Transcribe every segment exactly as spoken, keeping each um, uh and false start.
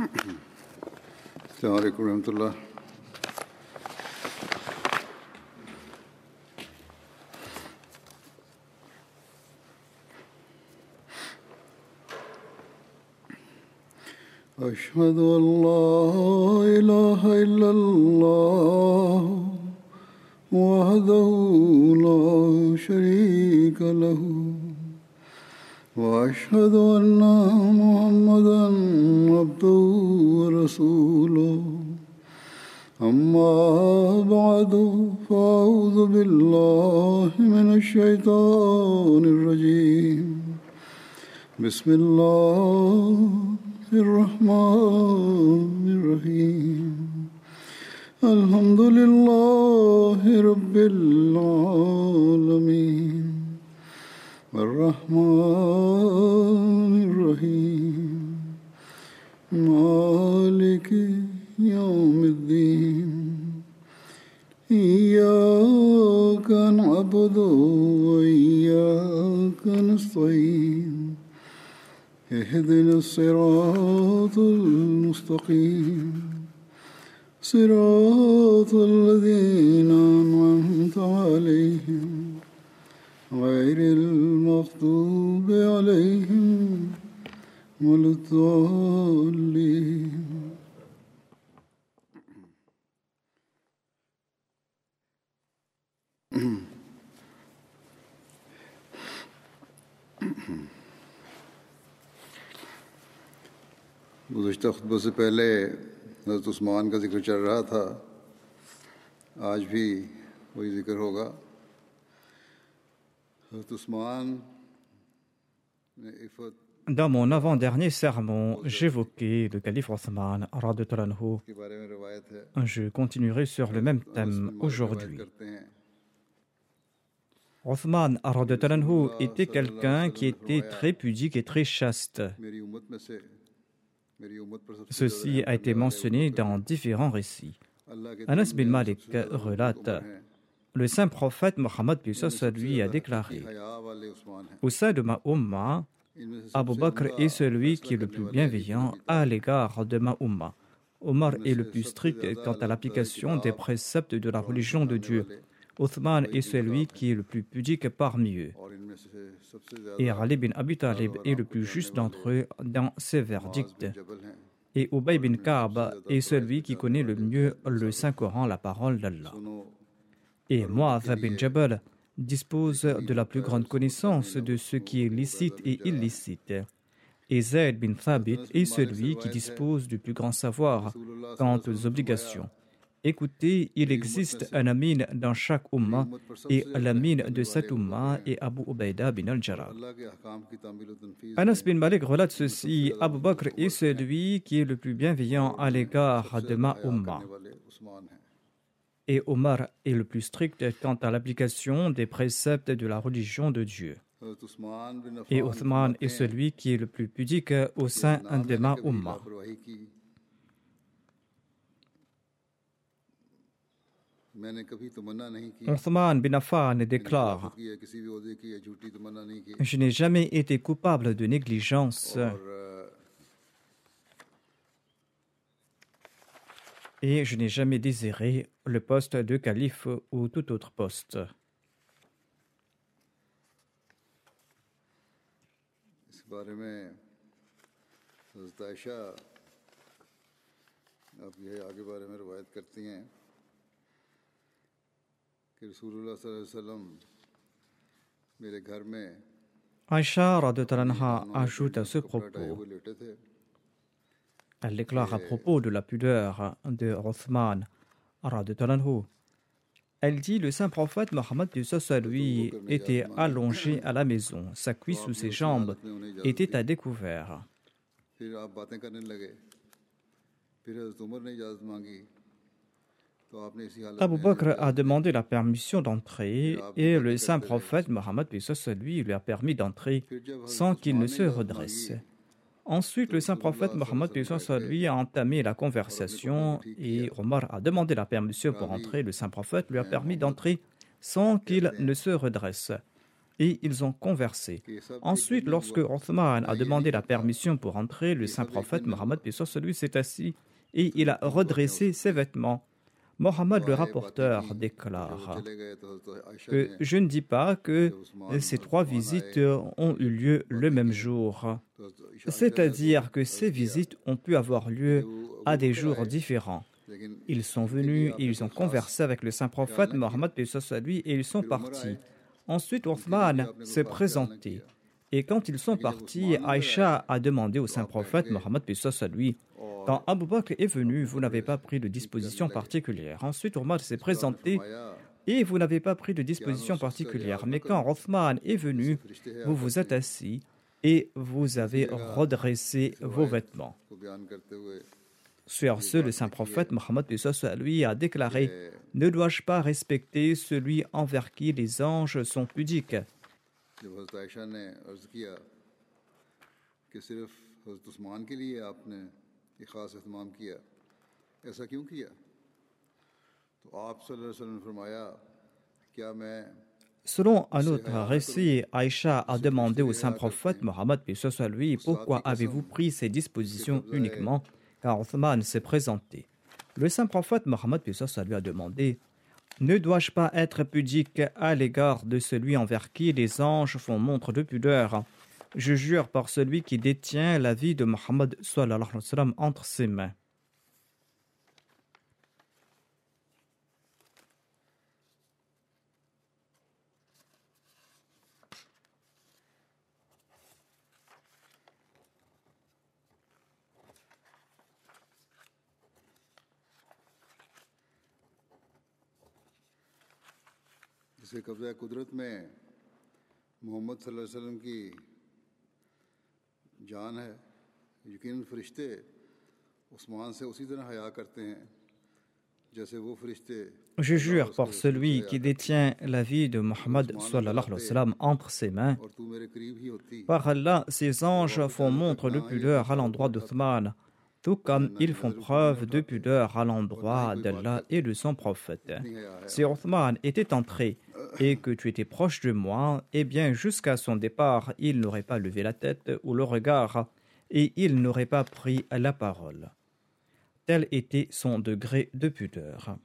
السلام عليكم ورحمة الله. أشهد أن لا إله إلا الله وحده لا شريك له وأشهد أن محمدا عبده ورسوله أما بعد فأعوذ بالله من الشيطان الرجيم بسم الله الرحمن الرحيم الحمد لله رب العالمين الرحمن الرحيم مالك يوم الدين إياك نعبد وإياك نستعين اهدنا الصراط المستقيم صراط الذين أنعمت عليهم غير المغضوب عليهم ولا الضالين. गुज़श्ता खुतबों से पहले हज़रत उस्मान का जिक्र चल रहा था, आज भी वही जिक्र होगा। हज़रत उस्मान ने Iffat Dans mon avant-dernier sermon, j'évoquais le calife Othman, radiyallahu anhu. के बारे में रवायत है। Je continuerai sur le même thème aujourd'hui. करते हैं Othman radiyallahu anhu était quelqu'un qui était très pudique et très chaste. मेरी उम्मत में से मेरी उम्मत पर सबसे Ceci a été mentionné dans différents récits. Anas bin Malik relate, le saint prophète Mohammed lui a déclaré, हया वाले उस्मान हैं। au sein de ma Ummah, Abu Bakr est celui qui est le plus bienveillant à l'égard de ma Ummah. Omar est le plus strict quant à l'application des préceptes de la religion de Dieu. Othman est celui qui est le plus pudique parmi eux. और इनमें से सबसे ज्यादा Et Ali bin Abi Talib est le plus juste d'entre eux dans ses verdicts. जबल हैं। Et Ubay bin Ka'b est celui qui connaît le mieux le Saint-Coran, la parole d'Allah. सुनो Et Mu'adh bin Jabal dispose de la plus grande connaissance de ce qui est licite et illicite. Et Zayd bin Thabit est celui qui dispose du plus grand savoir quant aux obligations. Écoutez, il existe un amin dans chaque ummah, et l'amin de cette ummah est Abu Ubaida bin al-Jarrah. अल्लाह के अहकाम की तामील व तनफीज़ Anas bin Malik relate ceci, Abu Bakr est celui qui est le plus bienveillant à l'égard de ma ummah. करने वाले उस्मान हैं। Et Omar est le plus strict quant à l'application des préceptes de la religion de Dieu. हज़रत उस्मान बिन Et Affan Othman est celui qui est le plus pudique au sein de ma ummah. लापरवाही की मैंने कभी तमन्ना नहीं की Othman bin Affan déclare, की है किसी भी ओहदे की या झूठी तमन्ना नहीं की je n'ai jamais été coupable de négligence और अ, et je n'ai jamais désiré le poste de calife ou tout autre poste. इस बारे में हज़रत आयशा आप यह आगे बारे में रवायत करती हैं कि रसूलुल्लाह सल्लल्लाहु अलैहि वसल्लम मेरे घर में Aïcha radhiyallahu anha ajoute à ce कपड़ा हटाए propos, हुए लेटे थे। elle déclare à propos de la pudeur de Othman radhiyallahu anhu. Elle dit, le saint prophète Mohammed lui était allongé à la maison, sa cuisse sous ses jambes était à découvert. फिर आप बातें करने लगे। फिर हज़रत उमर ने इजाज़त मांगी तो आपने इसी हालत Abu में Bakr a demandé la permission d'entrer et le saint prophète Mohammed lui lui a permis d'entrer sans qu'il ne se redresse. Ensuite, le saint prophète Mohammed lui a entamé la conversation et Omar a demandé la permission pour entrer. Le saint prophète lui a permis d'entrer sans qu'il ne se redresse. et ils ont conversé. Ensuite, lorsque Othman a demandé la permission pour entrer, le saint prophète Mohammed lui s'est assis et il a redressé ses vêtements. Mohammed le rapporteur déclare que je ne dis pas que ces trois visites ont eu lieu le même jour, c'est-à-dire que ces visites ont pu avoir lieu à des jours différents. Ils sont venus et ils ont conversé avec le saint prophète Mohammed lui et ils sont partis. Ensuite, Othman s'est présenté. Et quand ils sont partis, Aïcha a demandé au saint prophète Mohammed lui, quand Abu Bakr est venu, vous n'avez pas pris de disposition particulière. Ensuite, Omar s'est présenté et vous n'avez pas pris de disposition particulière. Mais quand Othman est venu, vous vous êtes assis et vous avez redressé vos vêtements. Sur ce, le saint prophète Mohammed lui a déclaré: ne dois-je pas respecter celui envers qui les anges sont pudiques? Selon un autre récit, Aïcha a demandé au saint prophète Mohammed lui, pourquoi avez-vous pris ces dispositions uniquement? Car Othman s'est présenté. Le saint prophète Mohammed lui a demandé: ne dois-je pas être pudique à l'égard de celui envers qui les anges font montre de pudeur? Je jure par celui qui détient la vie de Mohammed sallallahu alayhi wa sallam entre ses mains. जिसे कब्ज़ा कुदरत में मोहम्मद सल्लल्लाहु अलैहि वसल्लम की जान है, यकीनन फरिश्ते उस्मान से उसी तरह हया करते हैं जैसे वो फरिश्ते. Je jure par celui qui détient la vie de Mohammed sallallahu alayhi wa sallam entre ses mains. Par Allah, ces anges font montre de pudeur à l'endroit d'Othman, tout comme ils font preuve de pudeur à l'endroit d'Allah et de son prophète. Si Othman était entré et que tu étais proche de moi, eh bien jusqu'à son départ, il n'aurait pas levé la tête ou le regard et il n'aurait pas pris la parole. Tel était son degré de pudeur.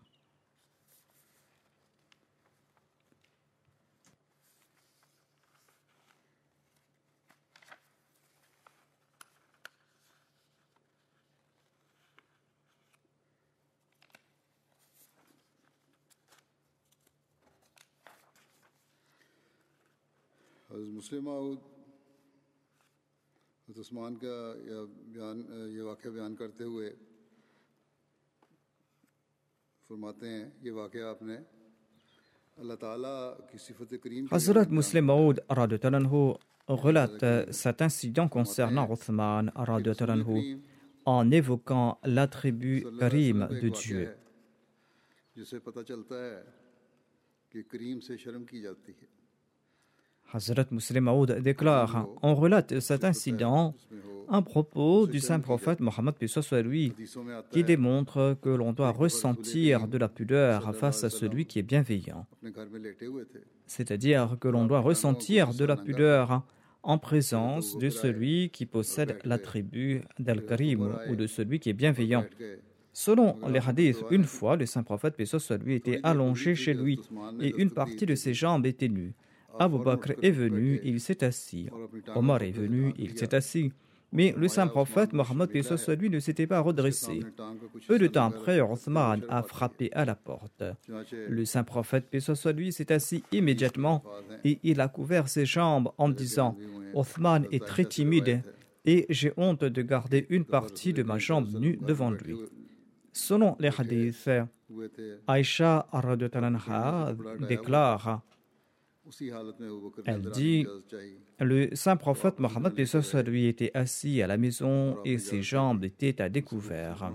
मुस्लिम माऊद उस्मान का यह बयान ये वाक़या बयान करते हुए फरमाते हैं ये वाक़या आपने अल्लाह ताला की सिफ़त करीम. Hazrat Muslim Maud relate cet incident concernant Othman en évoquant l'attribut Karim de Dieu. जिससे पता चलता है कि करीम से शर्म की जाती है. Hazrat Muslim Maud déclare: on relate cet incident à propos du saint prophète Mohammed lui, qui démontre que l'on doit ressentir de la pudeur face à celui qui est bienveillant. C'est-à-dire que l'on doit ressentir de la pudeur en présence de celui qui possède l'attribut d'Al-Karim ou de celui qui est bienveillant. Selon les hadiths, une fois, le saint prophète lui était allongé chez lui et une partie de ses jambes était nue. Abu Bakr est venu, il s'est assis. Omar est venu, il s'est assis. Mais le saint prophète Mohammed lui ne s'était pas redressé. Peu de temps après, Othman a frappé à la porte. Le saint prophète lui s'est assis immédiatement et il a couvert ses jambes en disant: Othman est très timide et j'ai honte de garder une partie de ma jambe nue devant lui. Selon les hadiths, Aïcha déclare: elle dit, le saint prophète Mohammed lui était assis à la maison et ses jambes étaient à découvert.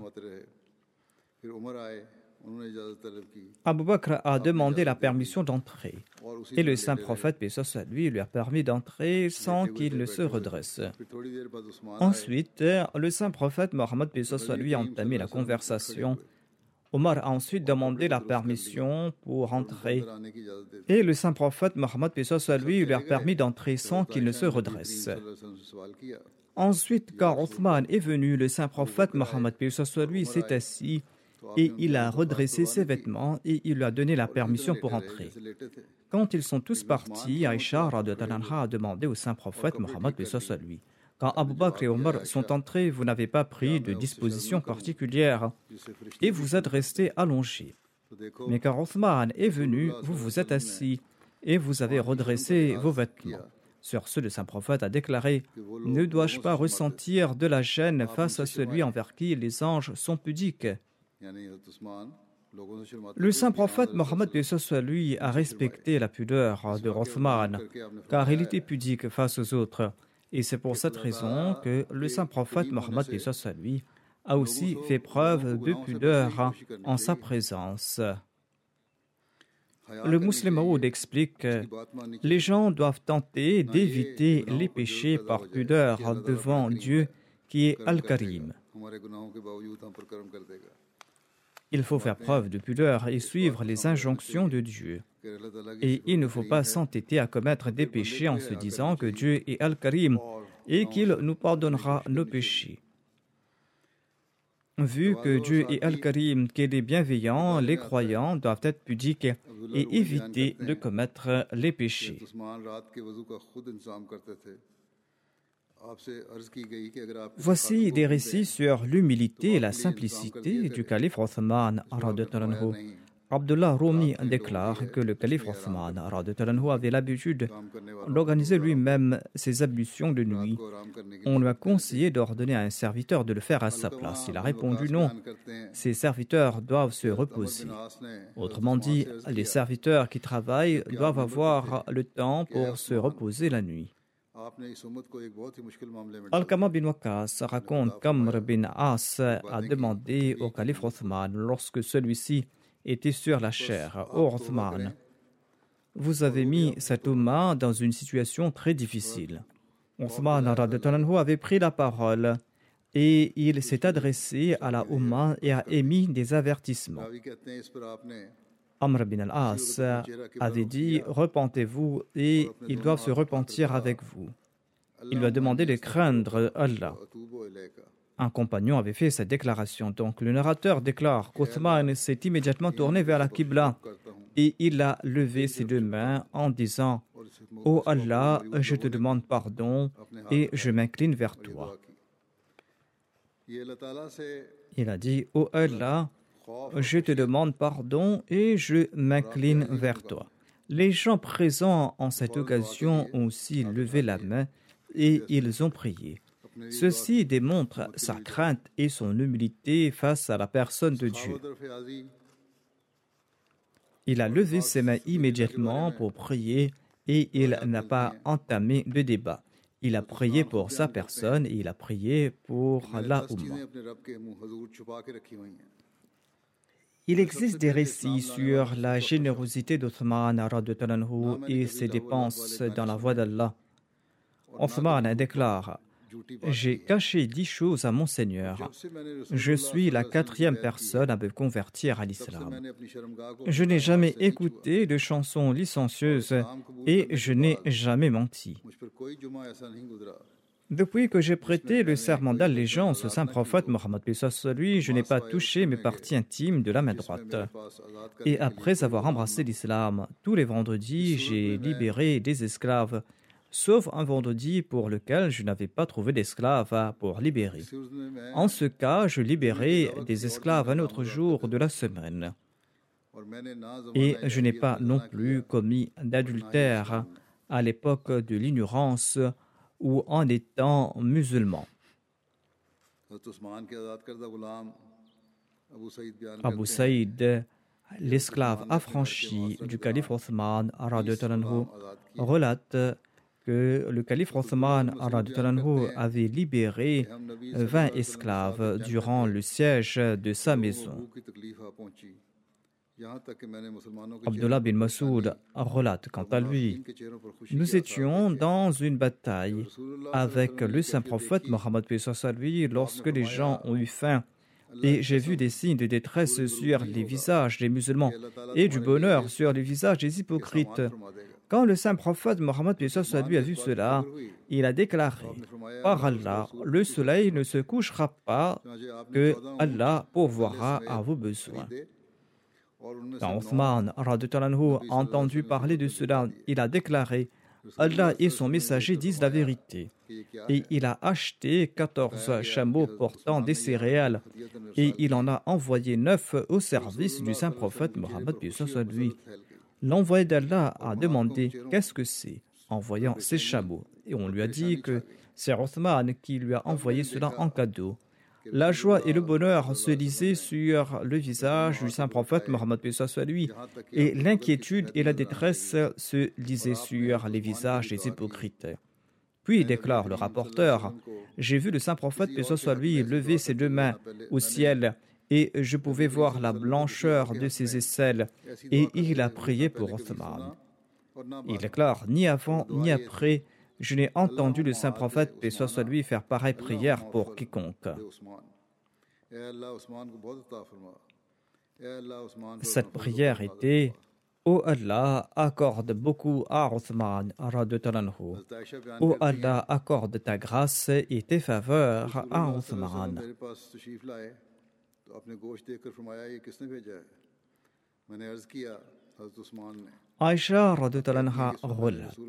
Abu Bakr a demandé la permission d'entrer et le saint prophète lui lui a permis d'entrer sans qu'il ne se redresse. Ensuite, le saint prophète Mohammed lui a entamé la conversation Omar a ensuite demandé la permission pour entrer. Et le saint prophète Mohammed paix soit lui lui a permis d'entrer sans qu'il ne se redresse. Ensuite, quand Othman est venu, le saint prophète Mohammed paix soit lui s'est assis et il a redressé ses vêtements et il lui a donné la permission pour entrer. Quand ils sont tous partis, Aïcha radhiyallahu anha a demandé au saint prophète Mohammed paix soit lui: quand Abu Bakr et Omar sont entrés, vous n'avez pas pris de disposition particulière et vous êtes restés allongés. Mais quand Othman est venu, vous vous êtes assis et vous avez redressé vos vêtements. Sur ce, le saint prophète a déclaré: ne dois-je pas ressentir de la gêne face à celui envers qui les anges sont pudiques? Le saint prophète Mohammed paix soit lui a respecté la pudeur de Othman car il était pudique face aux autres. Et c'est pour cette raison que le saint prophète Mohammed paix soit lui a aussi fait preuve de pudeur en sa présence. Le Muslim Maud explique que les gens doivent tenter d'éviter les péchés par pudeur devant Dieu qui est Al-Karim. Il faut faire preuve de pudeur et suivre les injonctions de Dieu. Et il ne faut pas s'entêter à commettre des péchés en se disant que Dieu est Al-Karim et qu'il nous pardonnera nos péchés. Vu que Dieu est Al-Karim, qu'il est bienveillant, les croyants doivent être pudiques et éviter de commettre les péchés. Voici des récits sur l'humilité et la simplicité du calife Othman radhiyallahu anhu. Abdullah Rumi déclare que le calife Othman radhiyallahu anhu avait l'habitude d'organiser lui-même ses ablutions de nuit. On lui a conseillé d'ordonner à un serviteur de le faire à sa place. Il a répondu non, ces serviteurs doivent se reposer. Autrement dit, les serviteurs qui travaillent doivent avoir le temps pour se reposer la nuit. Al-Qama bin Waqqas raconte qu'Amr bin As a demandé au calife Othman lorsque celui-ci était sur la chair: ô Othman, vous avez mis cette Ummah dans une situation très difficile. Othman avait pris la parole et il s'est adressé à la Ummah et a émis des avertissements. Amr bin al-As avait dit: repentez-vous et ils doivent se repentir avec vous. Il lui a demandé de craindre Allah. Un compagnon avait fait cette déclaration. Donc le narrateur déclare qu'Othman s'est immédiatement tourné vers la Qibla et il a levé ses deux mains en disant: ô Allah, je te demande pardon et je m'incline vers toi. Il a dit: ô Allah, je te demande pardon et je m'incline vers toi. Les gens présents en cette occasion ont aussi levé la main et ils ont prié. Ceci démontre sa crainte et son humilité face à la personne de Dieu. Il a levé ses mains immédiatement pour prier et il n'a pas entamé de débat. Il a prié pour sa personne et il a prié pour la Ummah. Il existe des récits sur la générosité d'Othman et ses dépenses dans la voie d'Allah. Othman déclare: j'ai caché dix choses à mon Seigneur. Je suis la quatrième personne à me convertir à l'islam. Je n'ai jamais écouté de chansons licencieuses et je n'ai jamais menti. Depuis que j'ai prêté le serment d'allégeance au saint prophète Mohammed paix soit lui, je n'ai pas touché mes parties intimes de la main droite. Et après avoir embrassé l'islam, tous les vendredis, j'ai libéré des esclaves, sauf un vendredi pour lequel je n'avais pas trouvé d'esclaves pour libérer. En ce cas, je libérais des esclaves un autre jour de la semaine. Et je n'ai pas non plus commis d'adultère à l'époque de l'ignorance ou en étant musulman. Abu Saïd, l'esclave affranchi du calife Othman, relate que le calife Othman avait libéré vingt esclaves durant le siège de sa maison. Abdullah bin Masoud relate quant à lui: nous étions dans une bataille avec le saint prophète Mohammed paix soit lui lorsque les gens ont eu faim. et j'ai vu des signes de détresse sur les visages des musulmans et du bonheur sur les visages des hypocrites. Quand le saint prophète Mohammed lui a vu cela, il a déclaré: par Allah, le soleil ne se couchera pas que Allah pourvoira à vos besoins. Quand Othman a entendu parler de cela, il a déclaré: Allah et son messager disent la vérité. Et il a acheté quatorze chameaux portant des céréales et il en a envoyé neuf au service du saint prophète Mohammed. L'envoyé d'Allah a demandé qu'est-ce que c'est en voyant ces chameaux, et on lui a dit que c'est Othman qui lui a envoyé cela en cadeau. La joie et le bonheur se lisaient sur le visage du saint prophète Mohammed et l'inquiétude et la détresse se lisaient sur les visages des hypocrites. Puis déclare le rapporteur: j'ai vu le saint prophète lui lever ses deux mains au ciel et je pouvais voir la blancheur de ses aisselles, et il a prié pour Othman. Il déclare: ni avant ni après, je n'ai entendu le saint prophète, paix soit sur lui, faire pareille prière pour quiconque. Cette prière était: ô Allah, accorde beaucoup à Othman, ô Allah, accorde ta grâce et tes faveurs à Othman. Aïcha relate: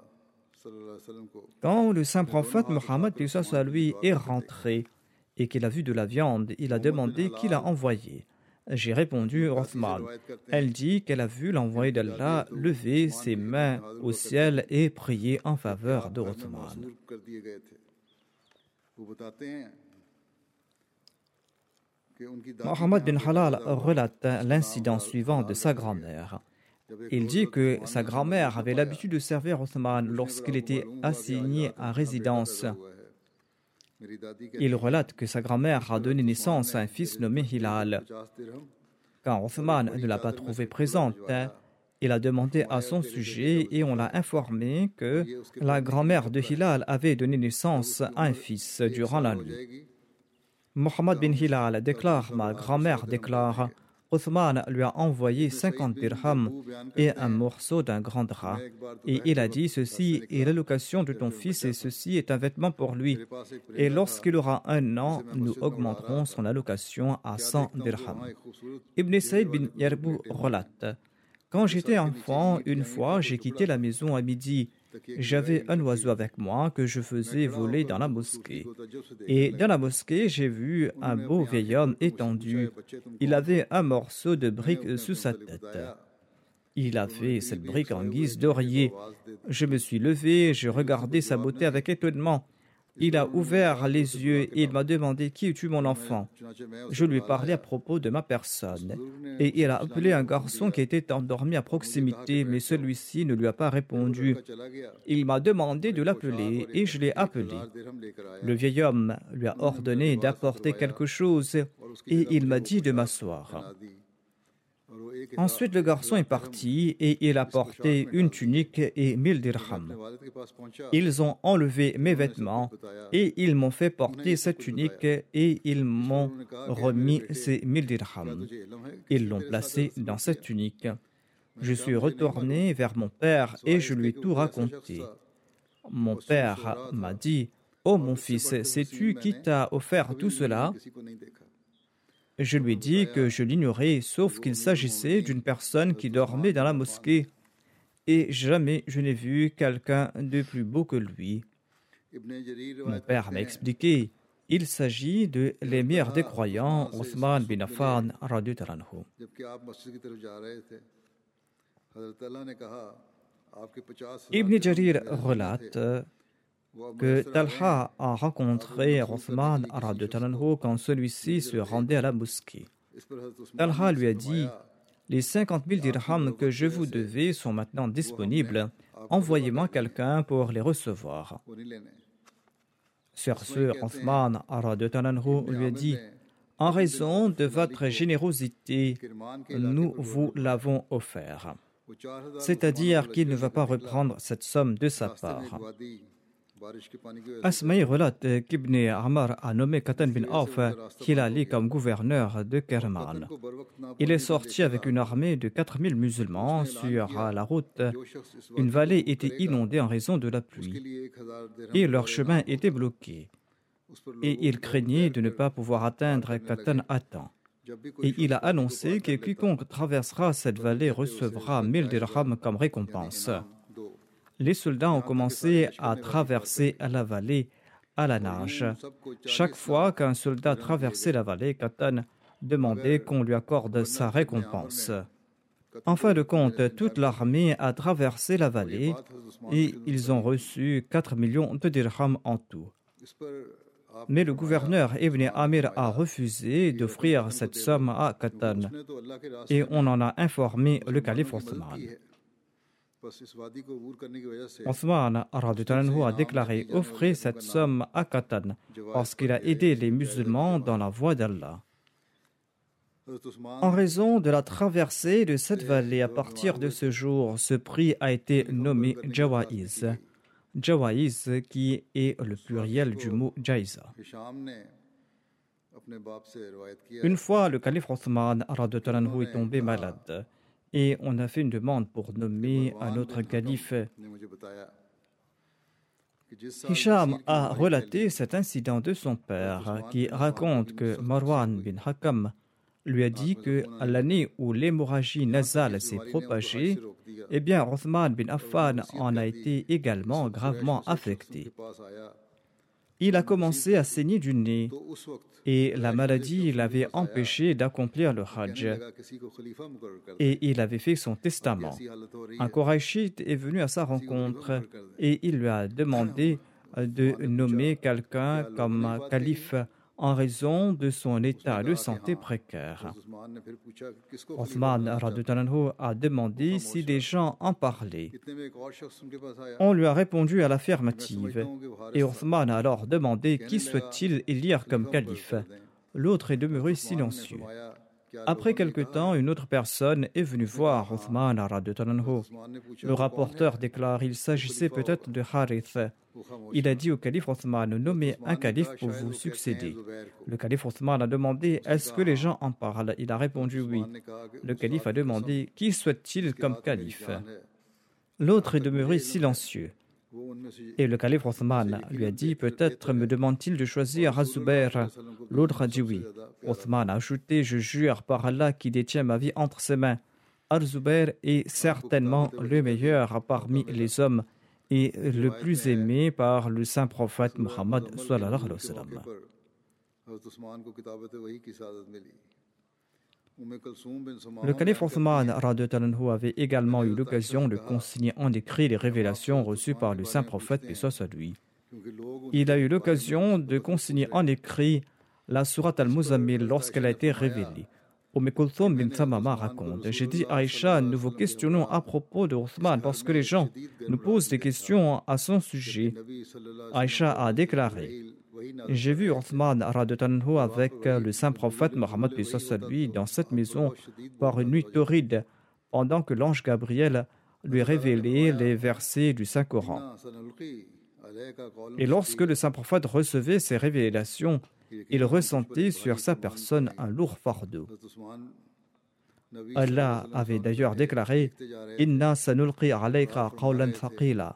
quand le saint prophète Mohammed lui est rentré et qu'il a vu de la viande, il a demandé qui l'a envoyé. J'ai répondu: Othman. Elle dit qu'elle a vu l'envoyé d'Allah lever ses mains au ciel et prier en faveur de Othman. Mohammed bin Halal relate l'incident suivant de sa grand-mère. Il dit que sa grand-mère avait l'habitude de servir Othman lorsqu'il était assigné à résidence. Il relate que sa grand-mère a donné naissance à un fils nommé Hilal. Quand Othman ne l'a pas trouvée présente, il a demandé à son sujet et on l'a informé que la grand-mère de Hilal avait donné naissance à un fils durant la nuit. Mohammed bin Hilal déclare: ma grand-mère déclare, Othman lui a envoyé cinquante dirhams et un morceau d'un grand drap. Et il a dit: ceci est l'allocation de ton fils et ceci est un vêtement pour lui. Et lorsqu'il aura un an, nous augmenterons son allocation à cent dirhams. Ibn Saïd bin Yarbou relate: quand j'étais enfant, une fois, j'ai quitté la maison à midi. J'avais un oiseau avec moi que je faisais voler dans la mosquée. Et dans la mosquée, j'ai vu un beau vieil homme étendu. Il avait un morceau de brique sous sa tête. Il avait cette brique en guise d'oreiller. Je me suis levé, j'ai regardé sa beauté avec étonnement. Il a ouvert les yeux et il m'a demandé: qui es-tu, mon enfant? Je lui ai parlé à propos de ma personne. Et il a appelé un garçon qui était endormi à proximité, mais celui-ci ne lui a pas répondu. Il m'a demandé de l'appeler et je l'ai appelé. Le vieil homme lui a ordonné d'apporter quelque chose et il m'a dit de m'asseoir. Ensuite, le garçon est parti et il a porté une tunique et mille dirhams. Ils ont enlevé mes vêtements et ils m'ont fait porter cette tunique et ils m'ont remis ces mille dirhams. Ils l'ont placé dans cette tunique. Je suis retourné vers mon père et je lui ai tout raconté. Mon père m'a dit: ô mon fils, sais-tu qui t'a offert tout cela? Je lui ai dit que je l'ignorais, sauf qu'il s'agissait d'une personne qui dormait dans la mosquée, et jamais je n'ai vu quelqu'un de plus beau que lui. Mon père m'a expliqué: il s'agit de l'émir des croyants, Othman bin Affan radhiyallahu anhu. Ibn Jarir relate que Talha a rencontré Othman quand celui-ci se rendait à la mosquée. Talha lui a dit: les cinquante mille dirhams que je vous devais sont maintenant disponibles. Envoyez-moi quelqu'un pour les recevoir. Sur ce, Othman lui a dit: en raison de votre générosité, nous vous l'avons offert. C'est-à-dire qu'il ne va pas reprendre cette somme de sa part. Asmaï relate qu'Ibn Amr a nommé Qatan bin Auf Hilali comme gouverneur de Kerman. Il est sorti avec une armée de quatre mille musulmans sur la route. Une vallée était inondée en raison de la pluie et leur chemin était bloqué. Et il craignait de ne pas pouvoir atteindre Qatan à temps. Et il a annoncé que quiconque traversera cette vallée recevra mille dirhams comme récompense. Les soldats ont commencé à traverser la vallée à la nage. Chaque fois qu'un soldat traversait la vallée, Qatan demandait qu'on lui accorde sa récompense. En fin de compte, toute l'armée a traversé la vallée et ils ont reçu quatre millions de dirhams en tout. Mais le gouverneur Ibn Amir a refusé d'offrir cette somme à Qatan et on en a informé le calife Othman. Othman a déclaré offrir cette somme à Qatan parce qu'il a aidé les musulmans dans la voie d'Allah. En raison de la traversée de cette vallée, à partir de ce jour, ce prix a été nommé Jawaiz. Jawaiz qui est le pluriel du mot Jaïza. Une fois, le calife Othman est tombé malade et on a fait une demande pour nommer un autre calife. Hisham a relaté cet incident de son père qui raconte que Marwan bin Hakam lui a dit que à l'année où l'hémorragie nasale s'est propagée, eh bien Othman bin Affan en a été également gravement affecté. Il a commencé à saigner du nez et la maladie l'avait empêché d'accomplir le Hajj. Et il avait fait son testament. Un Qurayshite est venu à sa rencontre et il lui a demandé de nommer quelqu'un comme calife en raison de son état de santé précaire. Othman a demandé si les gens en parlaient. On lui a répondu à l'affirmative. Et Othman a alors demandé qui souhaite-t-il élire comme calife. L'autre est demeuré silencieux. Après quelque temps, une autre personne est venue voir Othman. Le rapporteur déclare qu'il s'agissait peut-être de Harith. Il a dit au calife Othman, nommez un calife pour vous succéder. Le calife Othman a demandé, est-ce que les gens en parlent? Il a répondu oui. Le calife a demandé, qui souhaite-t-il comme calife? L'autre est demeuré silencieux. Et le calife Othman lui a dit, peut-être me demande-t-il de choisir Az-Zubair. L'autre a dit oui. Othman a ajouté, je jure par Allah qui détient ma vie entre ses mains. Az-Zubair est certainement le meilleur parmi les hommes et le plus aimé par le saint prophète Muhammad sallallahu alayhi wa sallam. Le calife Othman avait également eu l'occasion de consigner en écrit les révélations reçues par le saint prophète, paix soit sur lui. Il a eu l'occasion de consigner en écrit la sourate Al-Muzammil lorsqu'elle a été révélée. Umm Kulthum bin Thamama raconte, j'ai dit à Aïcha, nous vous questionnons à propos de Othman parce que les gens nous posent des questions à son sujet. Aïcha a déclaré, j'ai vu Othman avec le saint prophète Mohammed lui dans cette maison par une nuit torride pendant que l'ange Gabriel lui révélait les versets du Saint-Coran. Et lorsque le saint prophète recevait ces révélations, il ressentait sur sa personne un lourd fardeau. Allah avait d'ailleurs déclaré Inna sanulqi alayka qawlan thaqila.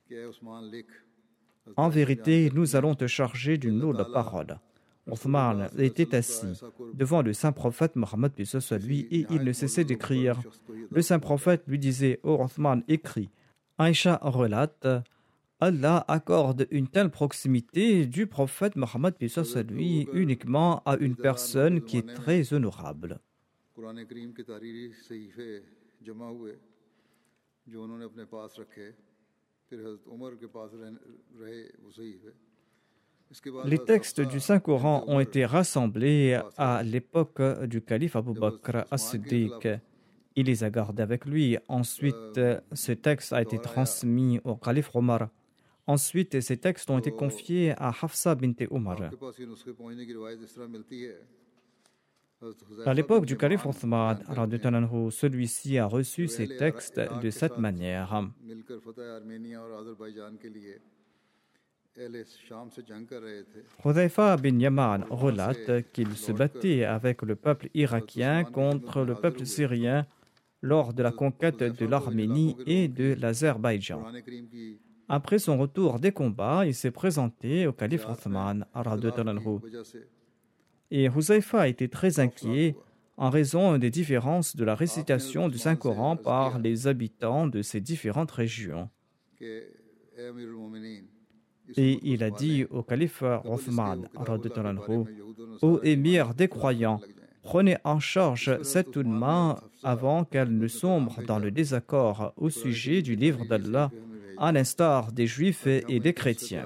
En vérité, nous allons te charger d'une lourde parole. Othman était assis devant le saint prophète Mohammed lui et il ne cessait d'écrire. Le saint prophète lui disait Ô Othman, écris. Aïcha relate Allah accorde une telle proximité du prophète Mohammed lui uniquement à une personne qui est très honorable. Les textes du Saint-Coran ont été rassemblés à l'époque du calife Abu Bakr as-Siddiq. Il les a gardés avec lui. Ensuite, ce texte a été transmis au calife Omar. Ensuite, ces textes ont été confiés à Hafsa bint Omar. À l'époque du calife Othman, celui-ci a reçu ces textes de cette manière. Hudhayfa bin Yaman relate qu'il se battait avec le peuple irakien contre le peuple syrien lors de la conquête de l'Arménie et de l'Azerbaïdjan. Après son retour des combats, il s'est présenté au calife Othman radhiyallahu anhu. Et Huzaifa était très inquiet en raison des différences de la récitation du Saint-Coran par les habitants de ces différentes régions. Et il a dit au calife Othman radhiyallahu anhu, ô émir des croyants, prenez en charge cette Oumma avant qu'elle ne sombre dans le désaccord au sujet du livre d'Allah, à l'instar des Juifs et des chrétiens.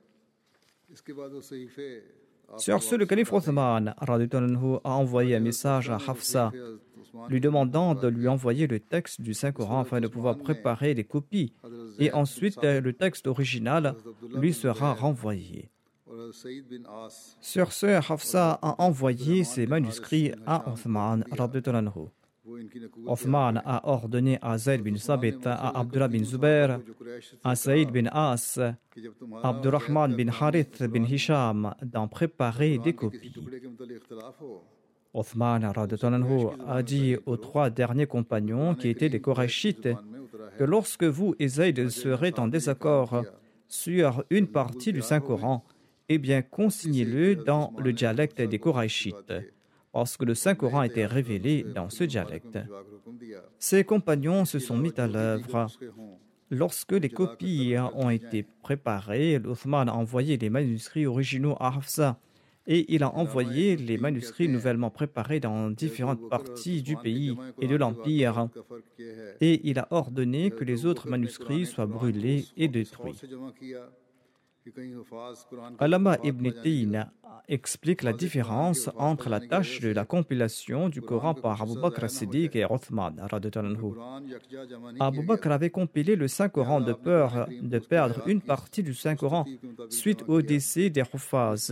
Sur ce, le calife Othman radhiyallahu anhu a envoyé un message à Hafsa, lui demandant de lui envoyer le texte du Saint-Coran afin de pouvoir préparer les copies, et ensuite le texte original lui sera renvoyé. Sur ce, Hafsa a envoyé ses manuscrits à Othman radhiyallahu anhu. Othman a ordonné à Zayd bin Sabit, à Abdullah bin Zubair, à Saïd bin As, à Abdurrahman bin Harith bin Hisham d'en préparer des copies. Othman radhiyallahu anhu a dit aux trois derniers compagnons qui étaient des Korachites que lorsque vous et Zayd serez en désaccord sur une partie du Saint-Coran, eh bien consignez-le dans le dialecte des Korachites, parce que le Saint-Coran a été révélé dans ce dialecte. Ses compagnons se sont mis à l'œuvre. Lorsque les copies ont été préparées, Othman a envoyé les manuscrits originaux à Hafsa et il a envoyé les manuscrits nouvellement préparés dans différentes parties du pays et de l'Empire. Et il a ordonné que les autres manuscrits soient brûlés et détruits. Allama ibn Taymiyyah explique la différence entre la tâche de la compilation du Coran par Abu Bakr as-Siddiq et Othman radhiyallahu anhu. Abu Bakr avait compilé le Saint-Coran de peur de perdre une partie du Saint-Coran suite au décès des Huffaz.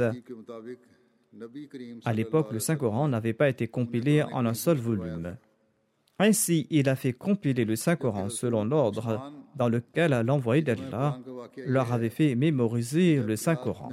À l'époque, le Saint-Coran n'avait pas été compilé en un seul volume. Ainsi, il a fait compiler le Saint-Coran selon l'ordre dans lequel l'envoyé d'Allah leur avait fait mémoriser le Saint-Coran.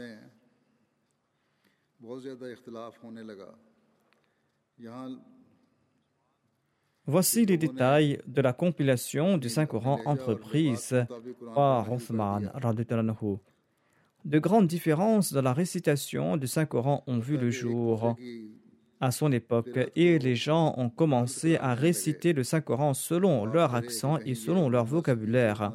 Voici les détails de la compilation du Saint-Coran entreprise par Othman radhiyallahu anhu. De grandes différences dans la récitation du Saint-Coran ont vu le jour à son époque et les gens ont commencé à réciter le Saint-Coran selon leur accent et selon leur vocabulaire.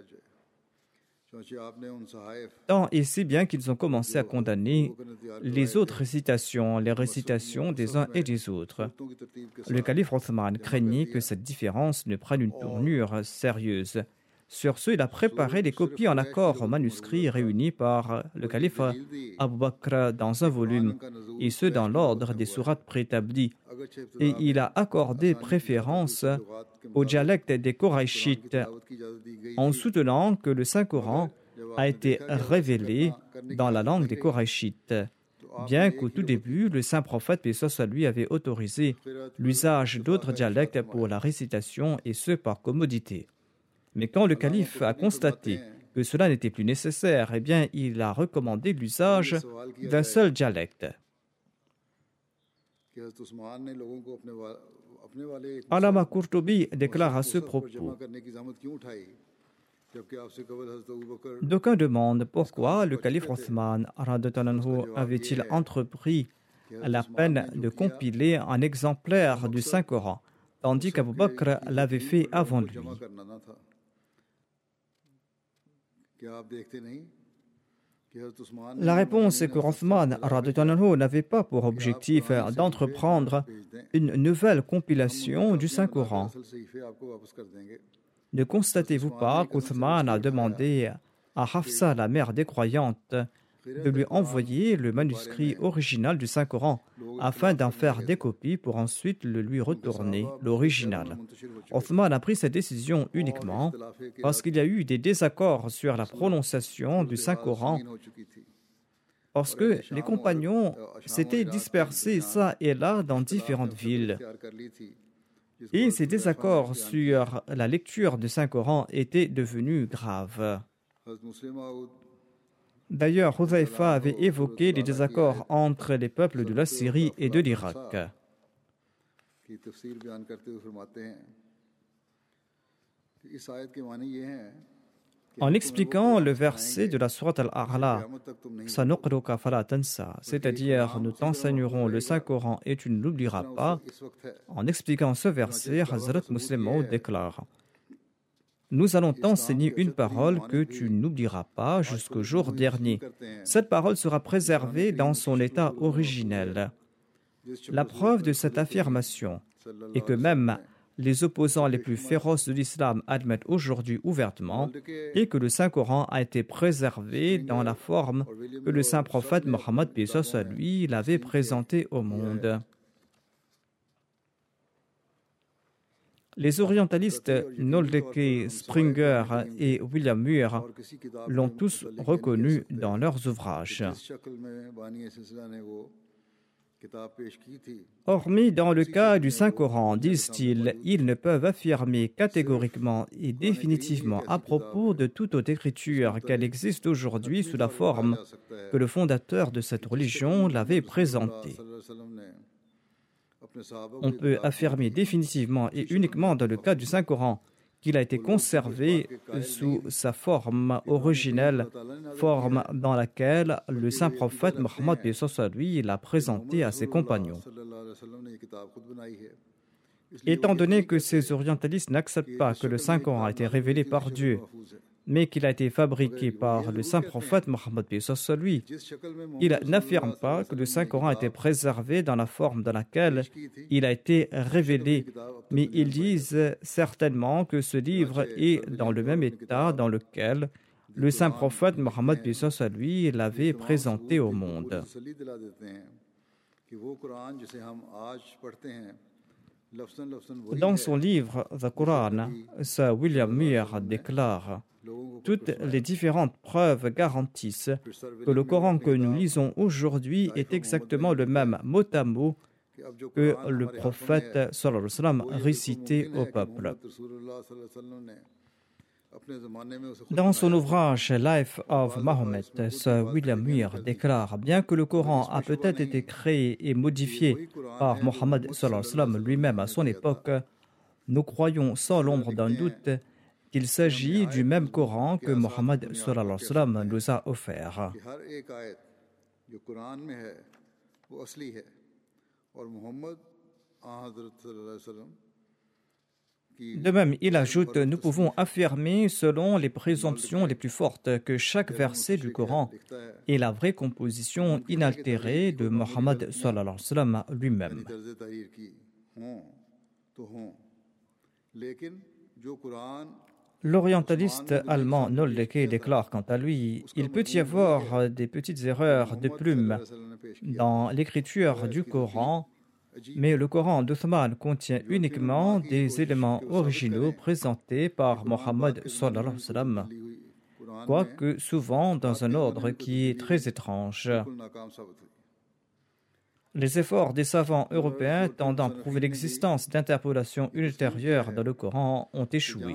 Tant et si bien qu'ils ont commencé à condamner les autres récitations, les récitations des uns et des autres. Le calife Othman craignait que cette différence ne prenne une tournure sérieuse. Sur ce, il a préparé des copies en accord aux manuscrits réunis par le calife Abu Bakr dans un volume, et ce dans l'ordre des sourates préétablies. Et il a accordé préférence au dialecte des Korachites, en soutenant que le Saint-Coran a été révélé dans la langue des Korachites, bien qu'au tout début, le saint prophète, paix soit sur lui, avait autorisé l'usage d'autres dialectes pour la récitation, et ce par commodité. Mais quand le calife a constaté que cela n'était plus nécessaire, eh bien, il a recommandé l'usage d'un seul dialecte. Allama Qurtubi déclare à ce propos: d'aucuns demandent pourquoi le calife Othman radhiyallahu anhu avait-il entrepris la peine de compiler un exemplaire du Saint-Coran, tandis qu'Abu Bakr l'avait fait avant lui. La réponse est que Othman radhiyallahu anhu n'avait pas pour objectif d'entreprendre une nouvelle compilation du Saint-Coran. Ne constatez-vous pas qu'Othman a demandé à Hafsa, la mère des croyantes, de lui envoyer le manuscrit original du Saint-Coran afin d'en faire des copies pour ensuite le lui retourner, l'original. Othman a pris cette décision uniquement parce qu'il y a eu des désaccords sur la prononciation du Saint-Coran, parce que les compagnons s'étaient dispersés ça et là dans différentes villes. Et ces désaccords sur la lecture du Saint-Coran étaient devenus graves. D'ailleurs, Huzaifa avait évoqué les désaccords entre les peuples de la Syrie et de l'Irak. की तफसीर बयान करते हुए फरमाते हैं कि इस आयत के मानी ये हैं En expliquant le verset de la sourate Al-A'la, Sanuqruka fala tansa, c'est-à-dire nous t'enseignerons le Saint-Coran et tu ne l'oublieras pas, en expliquant ce verset, Hazrat Muslim Maud déclare: nous allons t'enseigner une parole que tu n'oublieras pas jusqu'au jour dernier. Cette parole sera préservée dans son état originel. La preuve de cette affirmation est que même les opposants les plus féroces de l'islam admettent aujourd'hui ouvertement et que le Saint-Coran a été préservé dans la forme que le saint prophète Mohammed lui l'avait présenté au monde. Les orientalistes Noldeke, Springer et William Muir l'ont tous reconnu dans leurs ouvrages. Hormis dans le cas du Saint-Coran, disent-ils, ils ne peuvent affirmer catégoriquement et définitivement à propos de toute autre écriture qu'elle existe aujourd'hui sous la forme que le fondateur de cette religion l'avait présentée. On peut affirmer définitivement et uniquement dans le cas du Saint-Coran qu'il a été conservé sous sa forme originelle, forme dans laquelle le saint prophète Mohammed lui l'a présenté à ses compagnons. Étant donné que ces orientalistes n'acceptent pas que le Saint-Coran a été révélé par Dieu, mais qu'il a été fabriqué par le saint prophète Mohammed lui, ils n'affirment pas que le Saint-Coran a été préservé dans la forme dans laquelle il a été révélé, mais ils disent certainement que ce livre est dans le même état dans lequel le saint prophète Mohammed lui l'avait présenté au monde. Dans son livre The Quran, Sir William Muir déclare: toutes les différentes preuves garantissent que le Coran que nous lisons aujourd'hui est exactement le même mot à mot que le prophète sallallahu alayhi wa sallam récitait au peuple. Dans son ouvrage Life of Mahomet, Sir William Muir déclare: bien que le Coran a peut-être été créé et modifié par Mohammed sallallahu alayhi wa sallam lui-même à son époque, nous croyons sans l'ombre d'un doute qu'il s'agit du même Coran que Mohammed sallallahu alayhi wa sallam nous a offert. De même, il ajoute: nous pouvons affirmer selon les présomptions les plus fortes que chaque verset du Coran est la vraie composition inaltérée de Mohammed sallallahu alayhi wa sallam lui-même. L'orientaliste allemand Noldeke déclare quant à lui: il peut y avoir des petites erreurs de plume dans l'écriture du Coran, mais le Coran d'Uthman contient uniquement des éléments originaux présentés par Mohammed sallallahu alayhi wa sallam, quoique souvent dans un ordre qui est très étrange. Les efforts des savants européens tendant à prouver l'existence d'interpolations ultérieures dans le Coran ont échoué.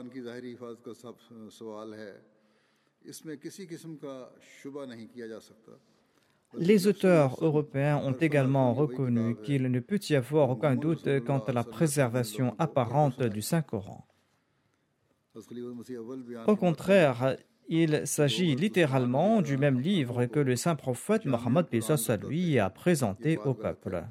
Les auteurs européens ont également reconnu qu'il ne peut y avoir aucun doute quant à la préservation apparente du Saint-Coran. Au contraire, il s'agit littéralement du même livre que le saint prophète Mohammed lui a présenté au peuple.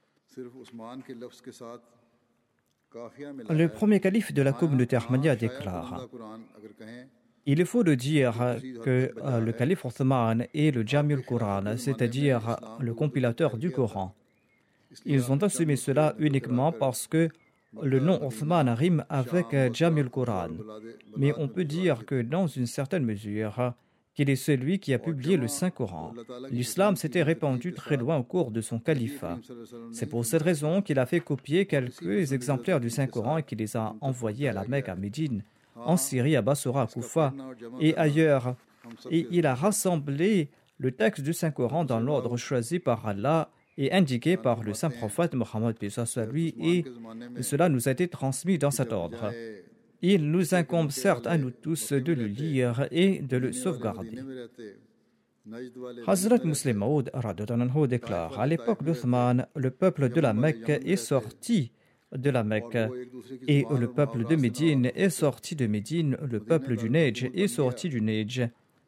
Le premier calife de la communauté Ahmadiyya déclare: il faut le dire que euh, le calife Othman est le Jami'ul Quran, c'est-à-dire le compilateur du Coran. Ils ont assumé cela uniquement parce que le nom Othman rime avec Jami'ul Quran. Mais on peut dire que dans une certaine mesure, qu'il est celui qui a publié le Saint-Coran. L'islam s'était répandu très loin au cours de son califat. C'est pour cette raison qu'il a fait copier quelques exemplaires du Saint-Coran et qu'il les a envoyés à la Mecque, à Médine, en Syrie, à Bassora, à Koufa et ailleurs. Et il a rassemblé le texte du Saint-Coran dans l'ordre choisi par Allah et indiqué par le saint prophète Mohammed lui, et cela nous a été transmis dans cet ordre. Il nous incombe certes à nous tous de le lire et de le sauvegarder. Hazrat Muslim Maud radhiyallahu anhu déclare: à l'époque d'Othman, le peuple de la Mecque est sorti de la Mecque et le peuple de Médine est sorti de Médine, le peuple du Nejdj est sorti du Nejdj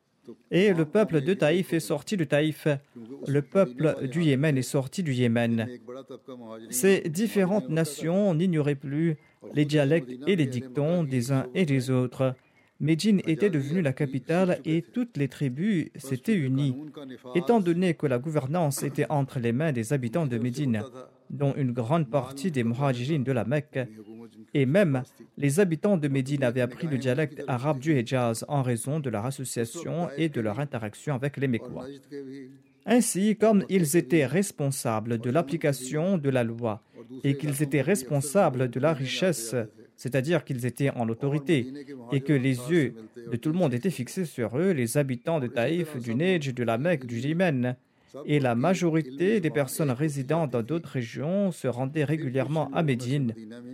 et le peuple de Taïf est sorti de Taïf, le peuple du Yémen est sorti du Yémen. Ces différentes nations n'ignoraient plus les dialectes et les dictons des uns et des autres. Médine était devenue la capitale et toutes les tribus s'étaient unies. Étant donné que la gouvernance était entre les mains des habitants de Médine, dont une grande partie des muhajirines de la Mecque, et même les habitants de Médine avaient appris le dialecte arabe du Hejaz en raison de leur association et de leur interaction avec les Mécois. Ainsi, comme ils étaient responsables de l'application de la loi et qu'ils étaient responsables de la richesse, c'est-à-dire qu'ils étaient en autorité et que les yeux de tout le monde étaient fixés sur eux, les habitants de Taïf, du Nejdj, de la Mecque, du Yémen, et la majorité des personnes résidant dans d'autres régions se rendaient régulièrement à Médine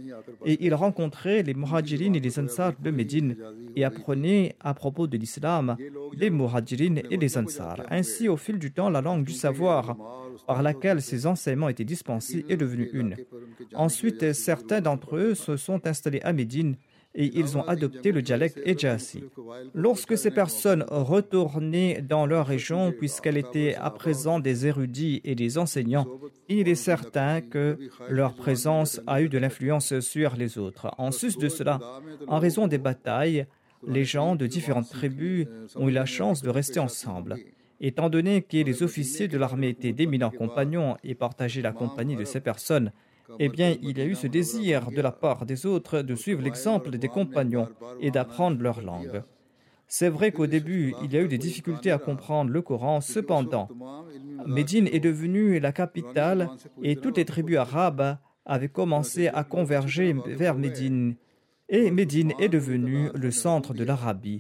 et ils rencontraient les muhajirines et les ansars de Médine et apprenaient à propos de l'islam les muhajirines et les ansars. Ainsi, au fil du temps, la langue du savoir par laquelle ces enseignements étaient dispensés est devenue une. Ensuite, certains d'entre eux se sont installés à Médine et ils ont adopté le dialecte Hejazi. Lorsque ces personnes retournaient dans leur région, puisqu'elles étaient à présent des érudits et des enseignants, il est certain que leur présence a eu de l'influence sur les autres. En sus de cela, en raison des batailles, les gens de différentes tribus ont eu la chance de rester ensemble. Étant donné que les officiers de l'armée étaient d'éminents compagnons et partageaient la compagnie de ces personnes, eh bien, il y a eu ce désir de la part des autres de suivre l'exemple des compagnons et d'apprendre leur langue. C'est vrai qu'au début, il y a eu des difficultés à comprendre le Coran. Cependant, Médine est devenue la capitale et toutes les tribus arabes avaient commencé à converger vers Médine. Et Médine est devenue le centre de l'Arabie.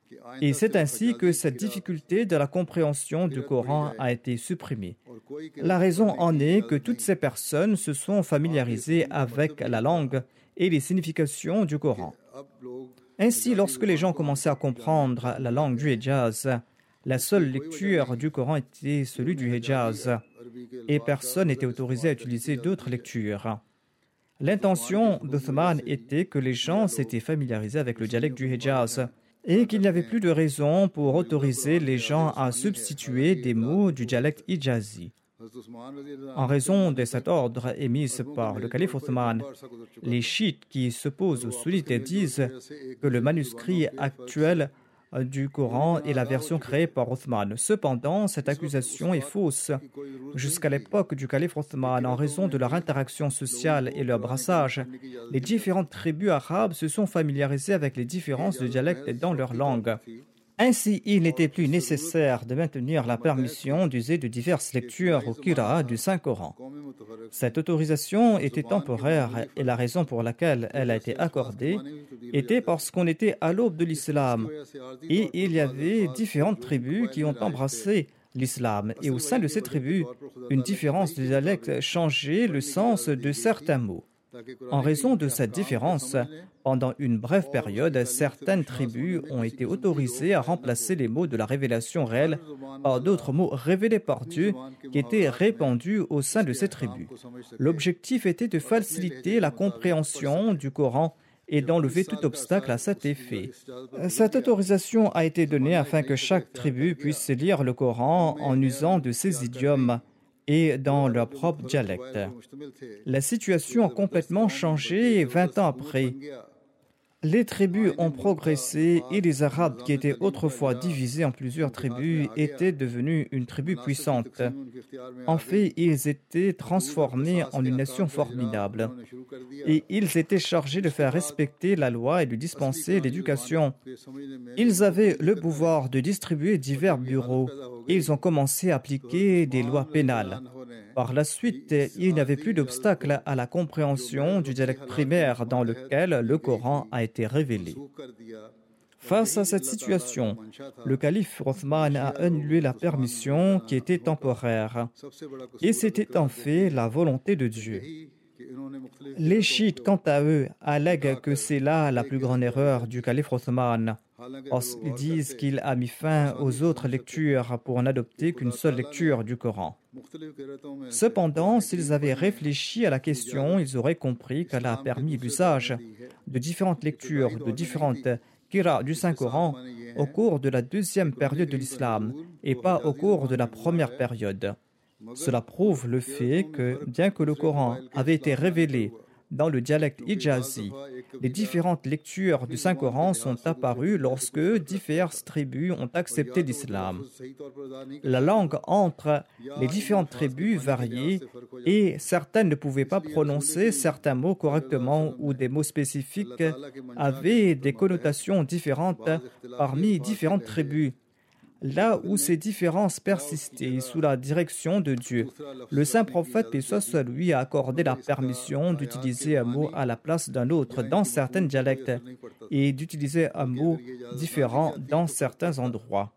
Et c'est ainsi que cette difficulté de la compréhension du Coran a été supprimée. La raison en est que toutes ces personnes se sont familiarisées avec la langue et les significations du Coran. Ainsi, lorsque les gens commençaient à comprendre la langue du Hejaz, la seule lecture du Coran était celui du Hejaz et personne n'était autorisé à utiliser d'autres lectures. L'intention d'Othman était que les gens s'étaient familiarisés avec le dialecte du Hejaz et qu'il n'y avait plus de raison pour autoriser les gens à substituer des mots du dialecte Hijazi. En raison de cet ordre émis par le calife Othman, les chiites qui s'opposent aux sunnites disent que le manuscrit actuel du Coran est la version créée par Othman. Cependant, cette accusation est fausse. Jusqu'à l'époque du calife Othman, en raison de leur interaction sociale et leur brassage, les différentes tribus arabes se sont familiarisées avec les différences de dialectes dans leur langue. Ainsi, il n'était plus nécessaire de maintenir la permission d'user de diverses lectures au Qira'a du Saint-Coran. Cette autorisation était temporaire et la raison pour laquelle elle a été accordée était parce qu'on était à l'aube de l'islam et il y avait différentes tribus qui ont embrassé l'islam et au sein de ces tribus, une différence de dialecte changeait le sens de certains mots. En raison de cette différence, pendant une brève période, certaines tribus ont été autorisées à remplacer les mots de la révélation réelle par d'autres mots révélés par Dieu qui étaient répandus au sein de ces tribus. L'objectif était de faciliter la compréhension du Coran et d'enlever tout obstacle à cet effet. Cette autorisation a été donnée afin que chaque tribu puisse lire le Coran en usant de ses idiomes et dans leur propre dialecte. La situation a complètement changé vingt ans après. Les tribus ont progressé et les Arabes qui étaient autrefois divisés en plusieurs tribus étaient devenus une tribu puissante. En fait, ils étaient transformés en une nation formidable et ils étaient chargés de faire respecter la loi et de dispenser l'éducation. Ils avaient le pouvoir de distribuer divers bureaux et ils ont commencé à appliquer des lois pénales. Par la suite, il n'y avait plus d'obstacle à la compréhension du dialecte primaire dans lequel le Coran a été révélé. Face à cette situation, le calife Othman a annulé la permission qui était temporaire. Et c'était en fait la volonté de Dieu. Les chiites, quant à eux, allèguent que c'est là la plus grande erreur du calife Othman. Ils disent qu'il a mis fin aux autres lectures pour n'adopter qu'une seule lecture du Coran. Cependant, s'ils avaient réfléchi à la question, ils auraient compris qu'Allah a permis l'usage de différentes lectures, de différentes qira du Saint-Coran au cours de la deuxième période de l'islam et pas au cours de la première période. Cela prouve le fait que, bien que le Coran avait été révélé dans le dialecte hijazi, les différentes lectures du Saint-Coran sont apparues lorsque diverses tribus ont accepté l'islam. La langue entre les différentes tribus variait et certaines ne pouvaient pas prononcer certains mots correctement ou des mots spécifiques avaient des connotations différentes parmi différentes tribus. Là où ces différences persistaient sous la direction de Dieu, le saint prophète, paix soit sur lui, a accordé la permission d'utiliser un mot à la place d'un autre dans certains dialectes et d'utiliser un mot différent dans certains endroits.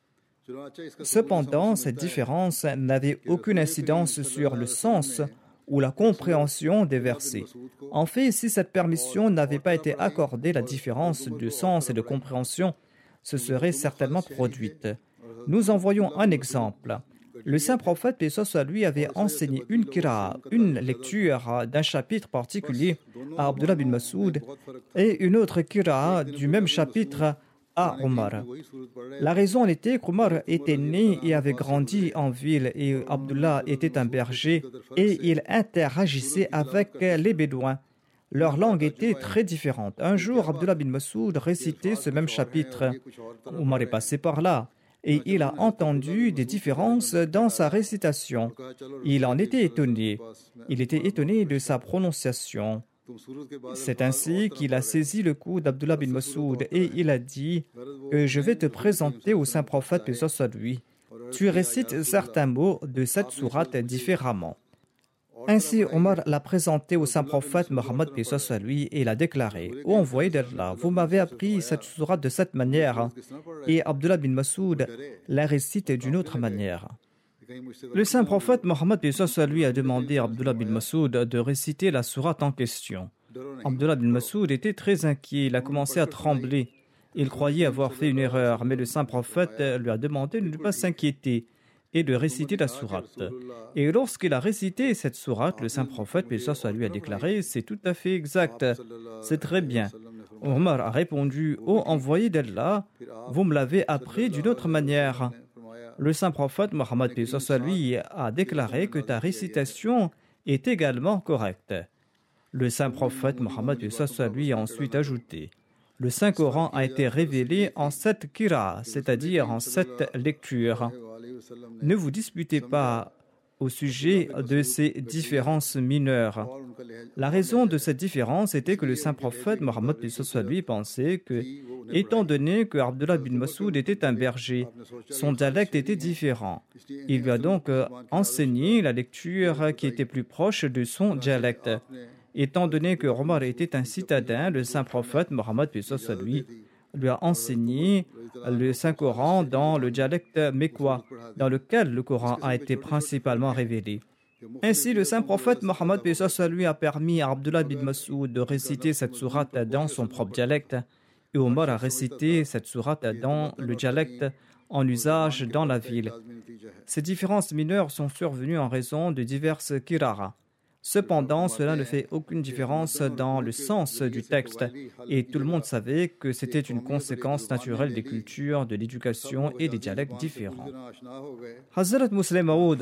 Cependant, cette différence n'avait aucune incidence sur le sens ou la compréhension des versets. En fait, si cette permission n'avait pas été accordée, la différence de sens et de compréhension se serait certainement produite. Nous en voyons un exemple. Le saint prophète, paix soit sur lui, avait enseigné une qira, une lecture d'un chapitre particulier à Abdullah bin Masoud et une autre qira du même chapitre à Omar. La raison en était qu'Omar était né et avait grandi en ville et Abdullah était un berger et il interagissait avec les Bédouins. Leur langue était très différente. Un jour, Abdullah bin Masoud récitait ce même chapitre. Omar est passé par là et il a entendu des différences dans sa récitation. Il en était étonné. Il était étonné de sa prononciation. C'est ainsi qu'il a saisi le cou d'Abdullah bin Masoud et il a dit que je vais te présenter au saint prophète, paix soit sur lui. Tu récites certains mots de cette sourate différemment. Ainsi, Omar l'a présenté au saint prophète Mohammed, paix soit sur lui, et il a déclaré: « Ô envoyé d'Allah, vous m'avez appris cette sourate de cette manière. » Et Abdullah bin Masoud la récite d'une autre manière. Le saint prophète Mohammed, paix soit sur lui, a demandé à Abdullah bin Masoud de réciter la sourate en question. Abdullah bin Masoud était très inquiet, il a commencé à trembler. Il croyait avoir fait une erreur, mais le saint prophète lui a demandé de ne pas s'inquiéter et de réciter la sourate. Et lorsqu'il a récité cette sourate, le saint prophète, paix soit sur lui, a déclaré: « C'est tout à fait exact, c'est très bien. » Omar a répondu: « Ô envoyé d'Allah, vous me l'avez appris d'une autre manière. » Le saint prophète Mohammed, paix soit sur lui, a déclaré que ta récitation est également correcte. Le saint prophète Mohammed, paix soit sur lui, a ensuite ajouté: « Le Saint-Coran a été révélé en sept qira, c'est-à-dire en sept lectures. Ne vous disputez pas au sujet de ces différences mineures. » La raison de cette différence était que le saint prophète Mohammed, paix soit sur lui, pensait que, étant donné que Abdullah bin Masoud était un berger, son dialecte était différent. Il lui a donc enseigné la lecture qui était plus proche de son dialecte. Étant donné que Omar était un citadin, le saint prophète Mohammed, paix soit sur lui, lui a enseigné le Saint-Coran dans le dialecte mécois, dans lequel le Coran a été principalement révélé. Ainsi, le saint prophète Mohammed, paix soit sur lui, a permis à Abdullah bin Masoud de réciter cette sourate dans son propre dialecte, et Omar a récité cette sourate dans le dialecte en usage dans la ville. Ces différences mineures sont survenues en raison de diverses qira'a. Cependant, cela ne fait aucune différence dans le sens du texte et tout le monde savait que c'était une conséquence naturelle des cultures, de l'éducation et des dialectes différents. Hazrat Muslim Maud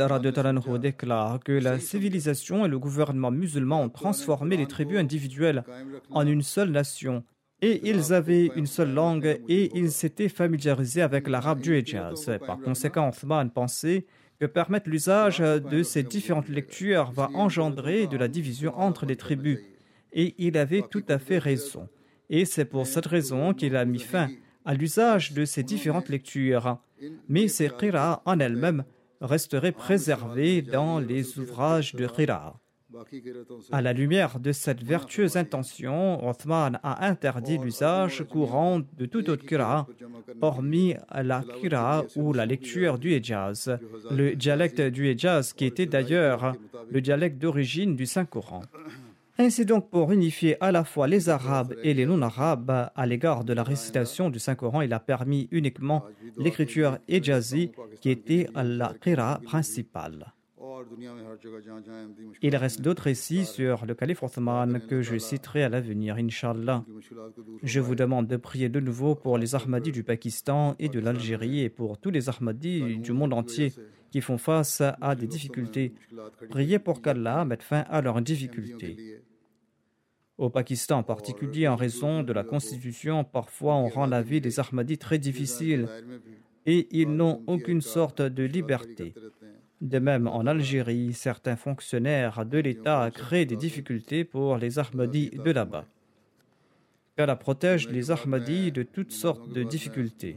déclare que la civilisation et le gouvernement musulman ont transformé les tribus individuelles en une seule nation et ils avaient une seule langue et ils s'étaient familiarisés avec l'arabe du Hijaz. Par conséquent, Othman pensait que permettre l'usage de ces différentes lectures va engendrer de la division entre les tribus. Et il avait tout à fait raison. Et c'est pour cette raison qu'il a mis fin à l'usage de ces différentes lectures. Mais ces qira'a en elles-mêmes resteraient préservées dans les ouvrages de qira'a. À la lumière de cette vertueuse intention, Othman a interdit l'usage courant de toute autre qira'a, hormis la qira'a ou la lecture du Hijaz, le dialecte du Hijaz qui était d'ailleurs le dialecte d'origine du Saint-Coran. Ainsi donc, pour unifier à la fois les Arabes et les non-Arabes à l'égard de la récitation du Saint-Coran, il a permis uniquement l'écriture hijazi qui était la qira principale. Il reste d'autres récits sur le calife Othman que je citerai à l'avenir, Inch'Allah. Je vous demande de prier de nouveau pour les Ahmadis du Pakistan et de l'Algérie et pour tous les Ahmadis du monde entier qui font face à des difficultés. Priez pour qu'Allah mette fin à leurs difficultés. Au Pakistan en particulier, en raison de la Constitution, parfois on rend la vie des Ahmadis très difficile et ils n'ont aucune sorte de liberté. De même, en Algérie, certains fonctionnaires de l'État créent des difficultés pour les Ahmadis de là-bas. qu'Allah protège les Ahmadis de toutes sortes de difficultés.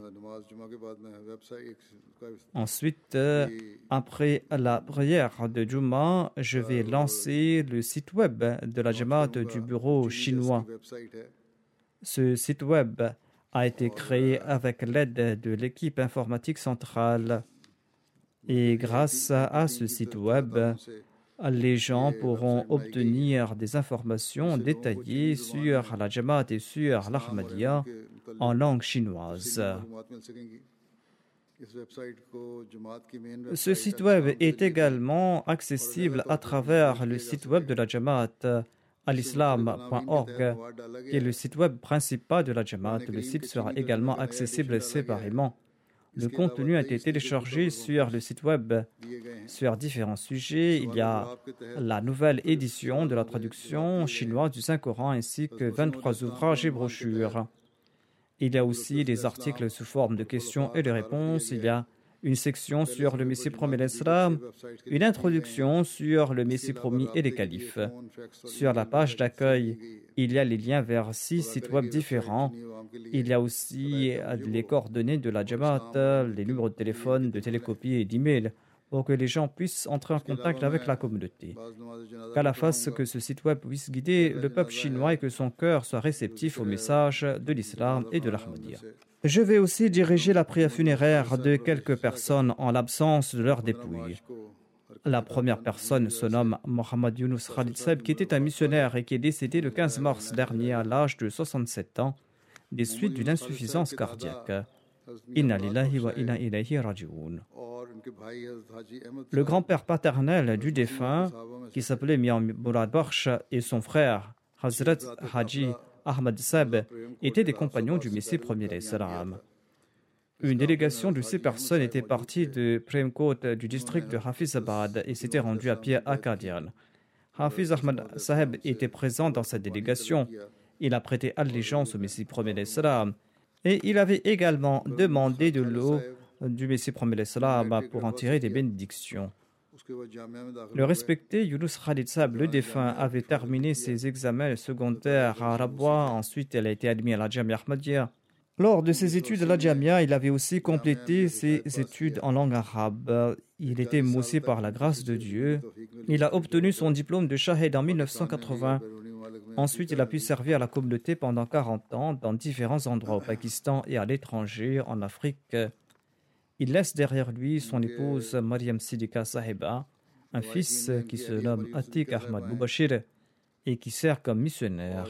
Ensuite, euh, après la prière de Juma, je vais lancer le site web de la Jamaat du bureau chinois. Ce site web a été créé avec l'aide de l'équipe informatique centrale. Et grâce à ce site web, les gens pourront obtenir des informations détaillées sur la Jamaat et sur l'Ahmadiyya en langue chinoise. Ce site web est également accessible à travers le site web de la Jamaat, alislam point org, qui est le site web principal de la Jamaat. Le site sera également accessible séparément. Le contenu a été téléchargé sur le site web sur différents sujets. Il y a la nouvelle édition de la traduction chinoise du Saint-Coran ainsi que vingt-trois ouvrages et brochures. Il y a aussi des articles sous forme de questions et de réponses. Il y a une section sur le Messie promis l'Islam, une introduction sur le Messie promis et les califes. Sur la page d'accueil, il y a les liens vers six sites web différents. Il y a aussi les coordonnées de la Jamaat, les numéros de téléphone, de télécopie et d'email pour que les gens puissent entrer en contact avec la communauté. Qu'Allah fasse que ce site web puisse guider le peuple chinois et que son cœur soit réceptif au message de l'islam et de l'Ahmadiyya. Je vais aussi diriger la prière funéraire de quelques personnes en l'absence de leurs dépouilles. La première personne se nomme Mohamed Yunus Khalid Saib, qui était un missionnaire et qui est décédé le quinze mars dernier à l'âge de soixante-sept ans des suites d'une insuffisance cardiaque. Inna lillahi wa inna ilayhi raji'un. Le grand-père paternel du défunt, qui s'appelait Mian Murad Bakhsh, et son frère Hazrat Haji Ahmad Saib étaient des compagnons du Messie premier l'Islam. Une délégation de ces personnes était partie de Premkot du district de Hafizabad et s'était rendue à pied à Qadian. Hafiz Ahmad Saheb était présent dans cette délégation. Il a prêté allégeance au Messie premier l'Islam et il avait également demandé de l'eau du Messie premier l'Islam pour en tirer des bénédictions. Le respecté Yunus Khalid Saib, le défunt, avait terminé ses examens secondaires à Rabwa. Ensuite, il a été admis à la Jamia Ahmadiyya. Lors de ses études à la Jamia, il avait aussi complété ses études en langue arabe. Il était moussé par la grâce de Dieu. Il a obtenu son diplôme de Shahid en mille neuf cent quatre-vingts. Ensuite, il a pu servir à la communauté pendant quarante ans dans différents endroits au Pakistan et à l'étranger, en Afrique. Il laisse derrière lui son épouse Mariam Sidika Sahiba, un fils qui se nomme Atiq Ahmad Mubashir et qui sert comme missionnaire.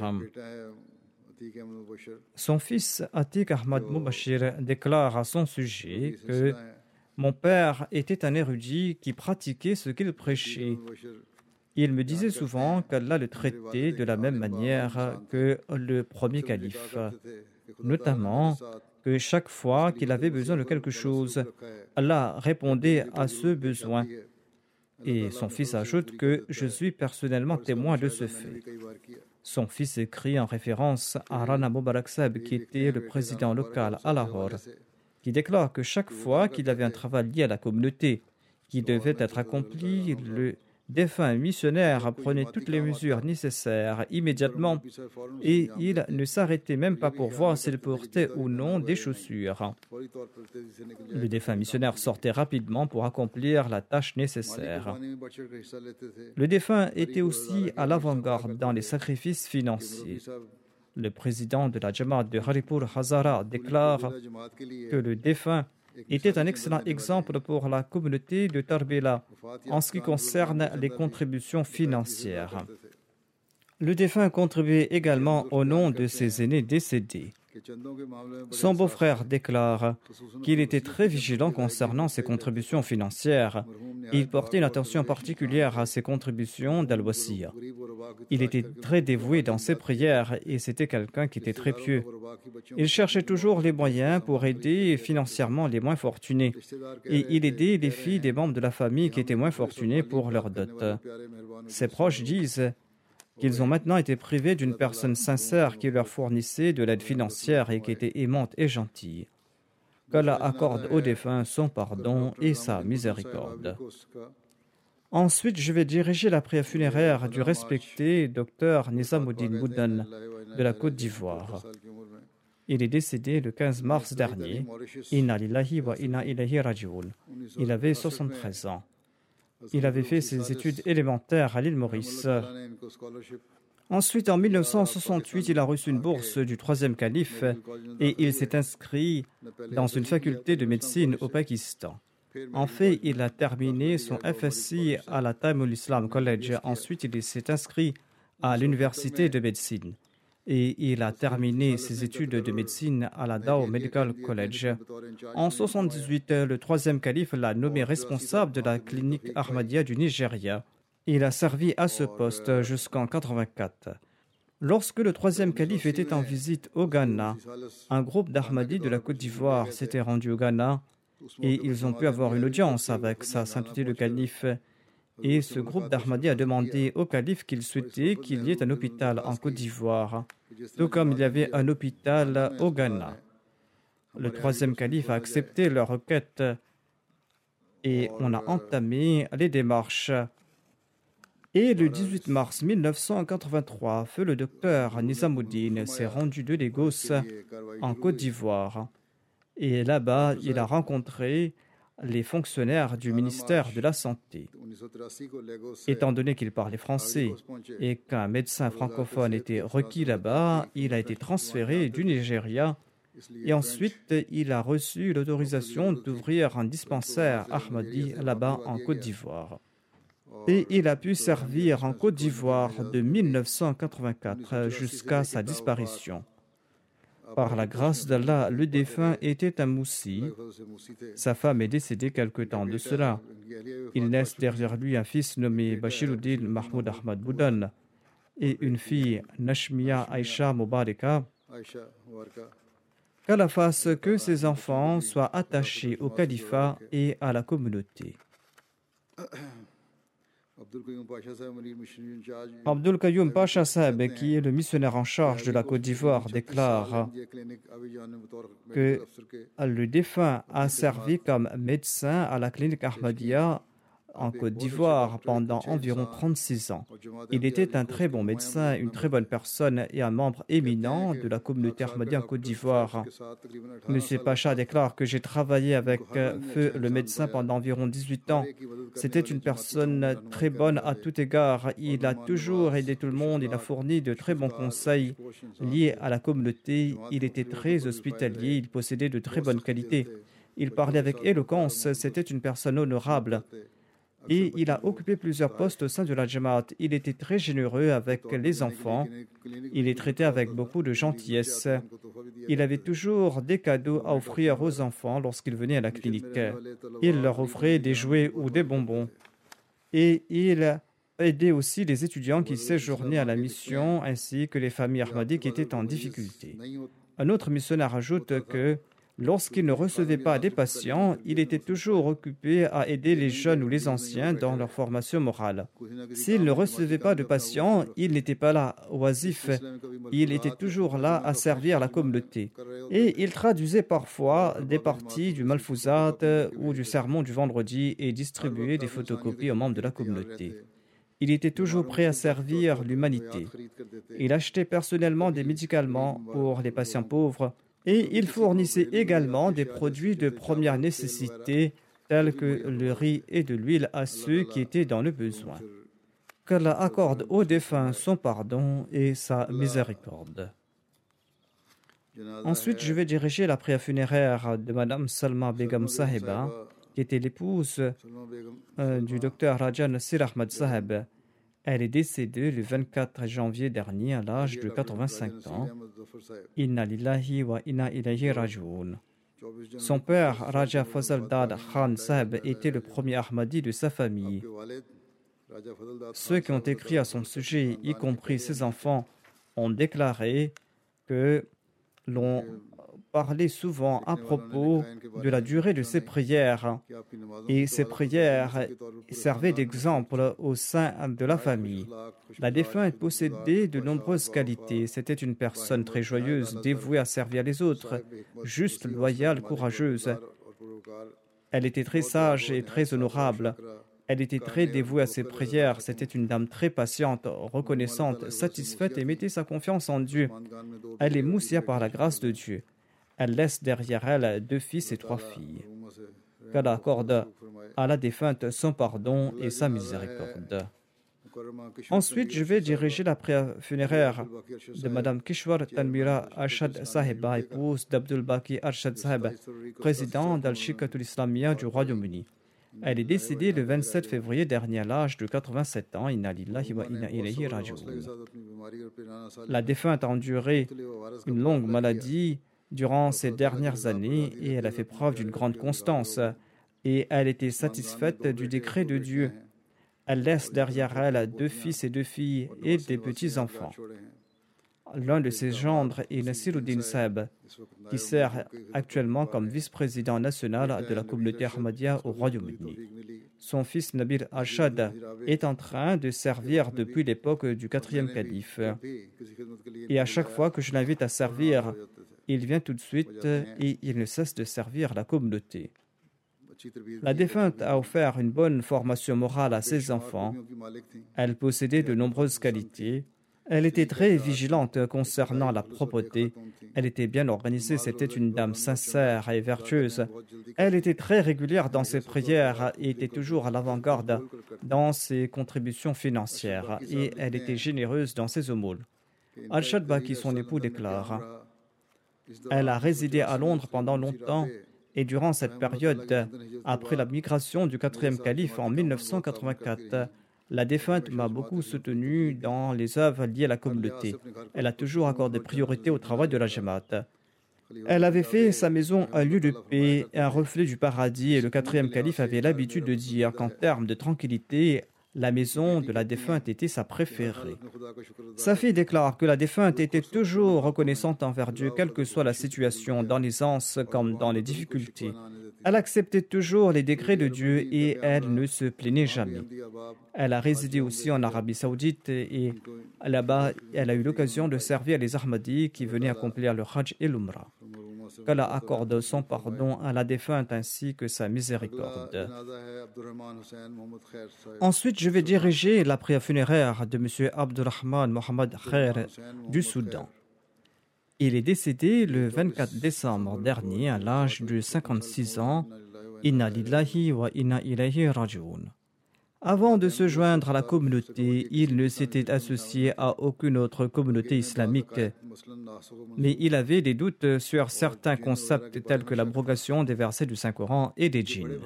Son fils Atiq Ahmad Mubashir déclare à son sujet que mon père était un érudit qui pratiquait ce qu'il prêchait. Il me disait souvent qu'Allah le traitait de la même manière que le premier calife, notamment que chaque fois qu'il avait besoin de quelque chose, Allah répondait à ce besoin. Et son fils ajoute que je suis personnellement témoin de ce fait. Son fils écrit en référence à Rana Mubarak Saib, qui était le président local à Lahore, qui déclare que chaque fois qu'il avait un travail lié à la communauté qui devait être accompli, le défunt missionnaire prenait toutes les mesures nécessaires immédiatement et il ne s'arrêtait même pas pour voir s'il portait ou non des chaussures. Le défunt missionnaire sortait rapidement pour accomplir la tâche nécessaire. Le défunt était aussi à l'avant-garde dans les sacrifices financiers. Le président de la Jamaat de Haripur Hazara déclare que le défunt était un excellent exemple pour la communauté de Tarbela en ce qui concerne les contributions financières. Le défunt contribuait également au nom de ses aînés décédés. Son beau-frère déclare qu'il était très vigilant concernant ses contributions financières. Il portait une attention particulière à ses contributions d'al-Wasiya. Il était très dévoué dans ses prières et c'était quelqu'un qui était très pieux. Il cherchait toujours les moyens pour aider financièrement les moins fortunés et il aidait les filles des membres de la famille qui étaient moins fortunés pour leur dot. Ses proches disent qu'ils ont maintenant été privés d'une personne sincère qui leur fournissait de l'aide financière et qui était aimante et gentille. Qu'Allah accorde aux défunts son pardon et sa miséricorde. Ensuite, je vais diriger la prière funéraire du respecté docteur Nizamuddin Boudan de la Côte d'Ivoire. Il est décédé le quinze mars dernier. Inna lillahi wa inna ilayhi raji'un. Il avait soixante-treize ans. Il avait fait ses études élémentaires à l'île Maurice. Ensuite, en mille neuf cent soixante-huit, il a reçu une bourse du troisième calife et il s'est inscrit dans une faculté de médecine au Pakistan. En fait, il a terminé son F S I à la Taimul Islam College. Ensuite, il s'est inscrit à l'université de médecine. Et il a terminé ses études de médecine à la Dow Medical College. En soixante-dix-huit, le troisième calife l'a nommé responsable de la clinique Ahmadiyya du Nigeria. Il a servi à ce poste jusqu'en quatre-vingt-quatre. Lorsque le troisième calife était en visite au Ghana, un groupe d'Ahmadis de la Côte d'Ivoire s'était rendu au Ghana et ils ont pu avoir une audience avec sa sainteté le calife. Et ce groupe d'Ahmadis a demandé au calife qu'il souhaitait qu'il y ait un hôpital en Côte d'Ivoire, tout comme il y avait un hôpital au Ghana. Le troisième calife a accepté leur requête et on a entamé les démarches. Et le dix-huit mars mille neuf cent quatre-vingt-trois, feu le docteur Nizamuddin s'est rendu de Lagos en Côte d'Ivoire. Et là-bas, il a rencontré les fonctionnaires du ministère de la Santé. Étant donné qu'il parlait français et qu'un médecin francophone était requis là-bas, il a été transféré du Nigeria et ensuite il a reçu l'autorisation d'ouvrir un dispensaire Ahmadi là-bas en Côte d'Ivoire. Et il a pu servir en Côte d'Ivoire de mille neuf cent quatre-vingt-quatre jusqu'à sa disparition. Par la grâce d'Allah, le défunt était un moussi. Sa femme est décédée quelque temps de cela. Il laisse derrière lui un fils nommé Bashiruddin Mahmoud Ahmad Boudan et une fille, Nashmiya Aisha Mubareka. Qu'Allah fasse que ses enfants soient attachés au califat et à la communauté. Abdul Qayyum Pasha Saheb, qui est le missionnaire en charge de la Côte d'Ivoire, déclare que le défunt a servi comme médecin à la clinique Ahmadiyya en Côte d'Ivoire pendant environ trente-six ans. Il était un très bon médecin, une très bonne personne et un membre éminent de la communauté Ahmadiyya en Côte d'Ivoire. M. Pacha déclare que j'ai travaillé avec Feu le médecin pendant environ dix-huit ans. C'était une personne très bonne à tout égard. Il a toujours aidé tout le monde. Il a fourni de très bons conseils liés à la communauté. Il était très hospitalier. Il possédait de très bonnes qualités. Il parlait avec éloquence. C'était une personne honorable. Et il a occupé plusieurs postes au sein de la Jamaat. Il était très généreux avec les enfants. Il les traitait avec beaucoup de gentillesse. Il avait toujours des cadeaux à offrir aux enfants lorsqu'ils venaient à la clinique. Il leur offrait des jouets ou des bonbons. Et il aidait aussi les étudiants qui séjournaient à la mission ainsi que les familles Ahmadis qui étaient en difficulté. Un autre missionnaire ajoute que lorsqu'il ne recevait pas des patients, il était toujours occupé à aider les jeunes ou les anciens dans leur formation morale. S'il ne recevait pas de patients, il n'était pas là au wazif. Il était toujours là à servir la communauté. Et il traduisait parfois des parties du Malfouzat ou du sermon du vendredi et distribuait des photocopies aux membres de la communauté. Il était toujours prêt à servir l'humanité. Il achetait personnellement des médicaments pour les patients pauvres. Et il fournissait également des produits de première nécessité, tels que le riz et de l'huile à ceux qui étaient dans le besoin. Qu'Allah accorde aux défunts son pardon et sa miséricorde. Ensuite, je vais diriger la prière funéraire de Madame Salma Begum Sahiba, qui était l'épouse euh, du docteur Rajan Sir Ahmad Saheb. Elle est décédée le vingt-quatre janvier dernier à l'âge de quatre-vingt-cinq ans. Inna lillahi wa inna ilayhi raji'un. Son père, Raja Fazal Dad Khan Saheb, était le premier Ahmadi de sa famille. Ceux qui ont écrit à son sujet, y compris ses enfants, ont déclaré que l'on parlait souvent à propos de la durée de ses prières, et ces prières servaient d'exemple au sein de la famille. La défunte possédait de nombreuses qualités. C'était une personne très joyeuse, dévouée à servir les autres, juste, loyale, courageuse. Elle était très sage et très honorable. Elle était très dévouée à ses prières. C'était une dame très patiente, reconnaissante, satisfaite et mettait sa confiance en Dieu. Elle est moussia par la grâce de Dieu. Elle laisse derrière elle deux fils et trois filles. Qu'Allah accorde à la défunte son pardon et sa miséricorde. Ensuite, je vais diriger la prière funéraire de Madame Kishwar Tanmira Arshad Sahiba, épouse d'Abdul Baki Arshad Sahib, président d'Al-Shikatul Islamia du Royaume-Uni. Elle est décédée le vingt-sept février dernier à l'âge de quatre-vingt-sept ans. Inna lillahi wa inna ilayhi raji'un. La défunte a enduré une longue maladie durant ces dernières années et elle a fait preuve d'une grande constance et elle était satisfaite du décret de Dieu. Elle laisse derrière elle deux fils et deux filles et des petits-enfants. L'un de ses gendres est Nasiruddin Sahib, qui sert actuellement comme vice-président national de la communauté Ahmadiyya au Royaume-Uni. Son fils Nabil Arshad est en train de servir depuis l'époque du quatrième calife. Et à chaque fois que je l'invite à servir, il vient tout de suite et il ne cesse de servir la communauté. La défunte a offert une bonne formation morale à ses enfants. Elle possédait de nombreuses qualités. Elle était très vigilante concernant la propreté. Elle était bien organisée. C'était une dame sincère et vertueuse. Elle était très régulière dans ses prières et était toujours à l'avant-garde dans ses contributions financières. Et elle était généreuse dans ses aumônes. Arshad Baki, son époux, déclare: elle a résidé à Londres pendant longtemps et durant cette période, après la migration du quatrième calife en mille neuf cent quatre-vingt-quatre, la défunte m'a beaucoup soutenu dans les œuvres liées à la communauté. Elle a toujours accordé priorité au travail de la Jamaat. Elle avait fait sa maison un lieu de paix, un reflet du paradis, et le quatrième calife avait l'habitude de dire qu'en termes de tranquillité, la maison de la défunte était sa préférée. Sa fille déclare que la défunte était toujours reconnaissante envers Dieu, quelle que soit la situation, dans l'aisance comme dans les difficultés. Elle acceptait toujours les décrets de Dieu et elle ne se plaignait jamais. Elle a résidé aussi en Arabie Saoudite et là-bas, elle a eu l'occasion de servir les Ahmadis qui venaient accomplir le Hajj et l'Umrah. Qu'Allah accorde son pardon à la défunte ainsi que sa miséricorde. Ensuite, je vais diriger la prière funéraire de M. Abdurrahman Mohamed Khair du Soudan. Il est décédé le vingt-quatre décembre dernier à l'âge de cinquante-six ans. Inna lillahi wa inna ilayhi raji'un. Avant de se joindre à la communauté, il ne s'était associé à aucune autre communauté islamique. Mais il avait des doutes sur certains concepts tels que l'abrogation des versets du Saint-Coran et des djinns.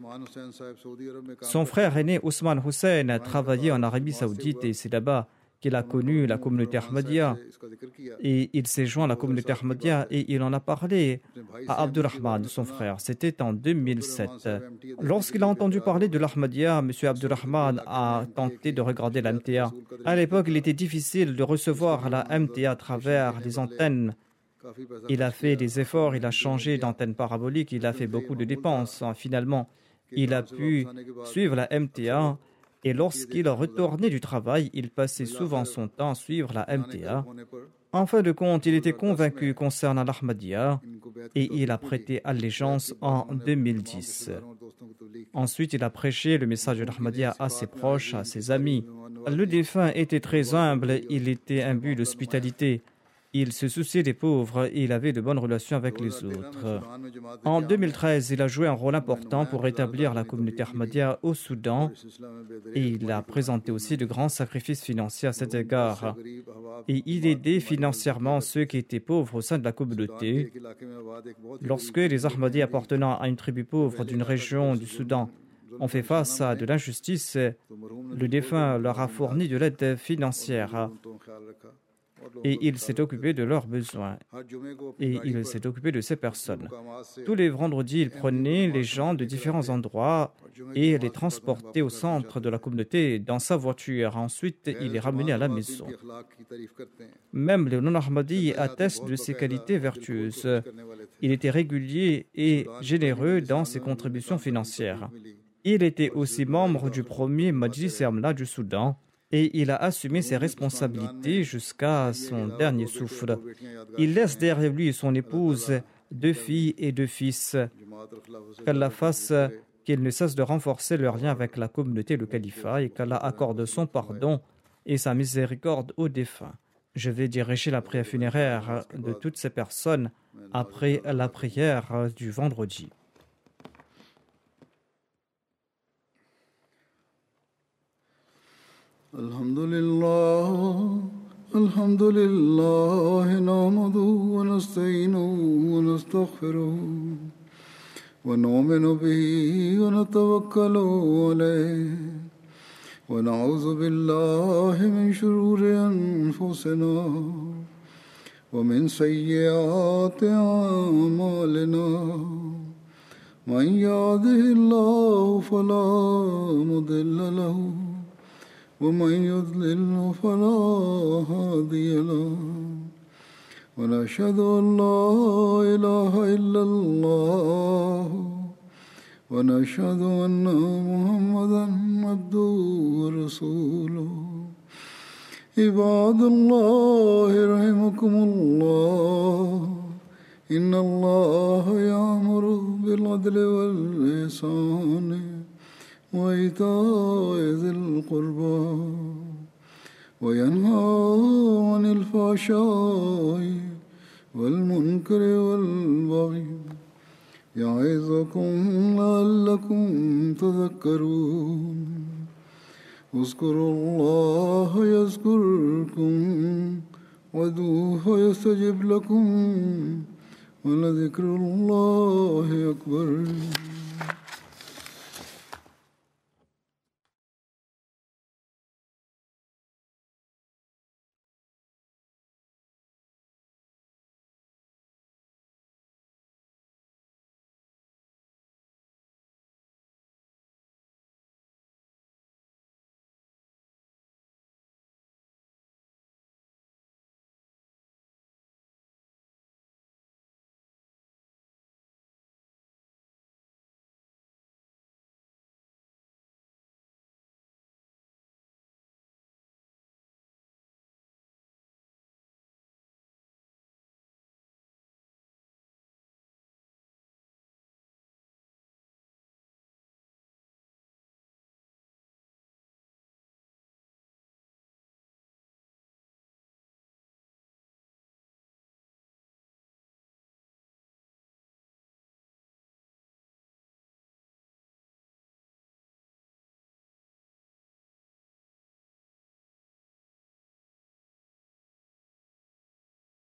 Son frère aîné Ousmane Hussein a travaillé en Arabie Saoudite et c'est là-bas qu'il a connu la communauté Ahmadiyya et il s'est joint à la communauté Ahmadiyya et il en a parlé à Abdurrahman, son frère. C'était en deux mille sept. Lorsqu'il a entendu parler de l'Ahmadiyya, M. Abdurrahman a tenté de regarder la M T A. À l'époque, il était difficile de recevoir la M T A à travers les antennes. Il a fait des efforts, il a changé d'antenne parabolique, il a fait beaucoup de dépenses. Finalement, il a pu suivre la M T A. Et lorsqu'il retournait du travail, il passait souvent son temps à suivre la M T A. En fin de compte, il était convaincu concernant l'Ahmadiyya et il a prêté allégeance en deux mille dix. Ensuite, il a prêché le message de l'Ahmadiyya à ses proches, à ses amis. Le défunt était très humble, il était imbu d'hospitalité. Il se souciait des pauvres et il avait de bonnes relations avec les autres. En deux mille treize, il a joué un rôle important pour rétablir la communauté Ahmadiyya au Soudan et il a présenté aussi de grands sacrifices financiers à cet égard. Et il aidait financièrement ceux qui étaient pauvres au sein de la communauté. Lorsque les Ahmadis appartenant à une tribu pauvre d'une région du Soudan ont fait face à de l'injustice, le défunt leur a fourni de l'aide financière et il s'est occupé de leurs besoins et il s'est occupé de ces personnes. Tous les vendredis, il prenait les gens de différents endroits et les transportait au centre de la communauté dans sa voiture. Ensuite, il les ramenait à la maison. Même les non-Ahmadis attestent de ses qualités vertueuses. Il était régulier et généreux dans ses contributions financières. Il était aussi membre du premier Majlis Amla du Soudan et il a assumé ses responsabilités jusqu'à son dernier souffle. Il laisse derrière lui son épouse, deux filles et deux fils. Qu'Allah fasse qu'ils ne cessent de renforcer leur lien avec la communauté et le califat et qu'Allah accorde son pardon et sa miséricorde aux défunts. Je vais diriger la prière funéraire de toutes ces personnes après la prière du vendredi. Alhamdulillah, alhamdulillah, nahmaduhu wa nasta'inuhu wa nastaghfiruh wa nu'minu bihi wa natawakkalu alayhi wa na'udhu billahi min shururi anfusina wa min sayyiati a'malina. Man yahdihillahu fala mudilla lahu ومن يضلل فلا هادي له ونشهد أن لا إله إلا الله ونشهد أن محمدا عبده ورسوله عباد الله رحمكم الله إن الله يأمر بالعدل والإحسان وإيتاء ذي القربى وينهى عن الفحشاء والمنكر والبغي يعظكم لعلكم تذكرون اذكروا الله يذكركم وادعوه يستجب لكم ولذكر الله أكبر.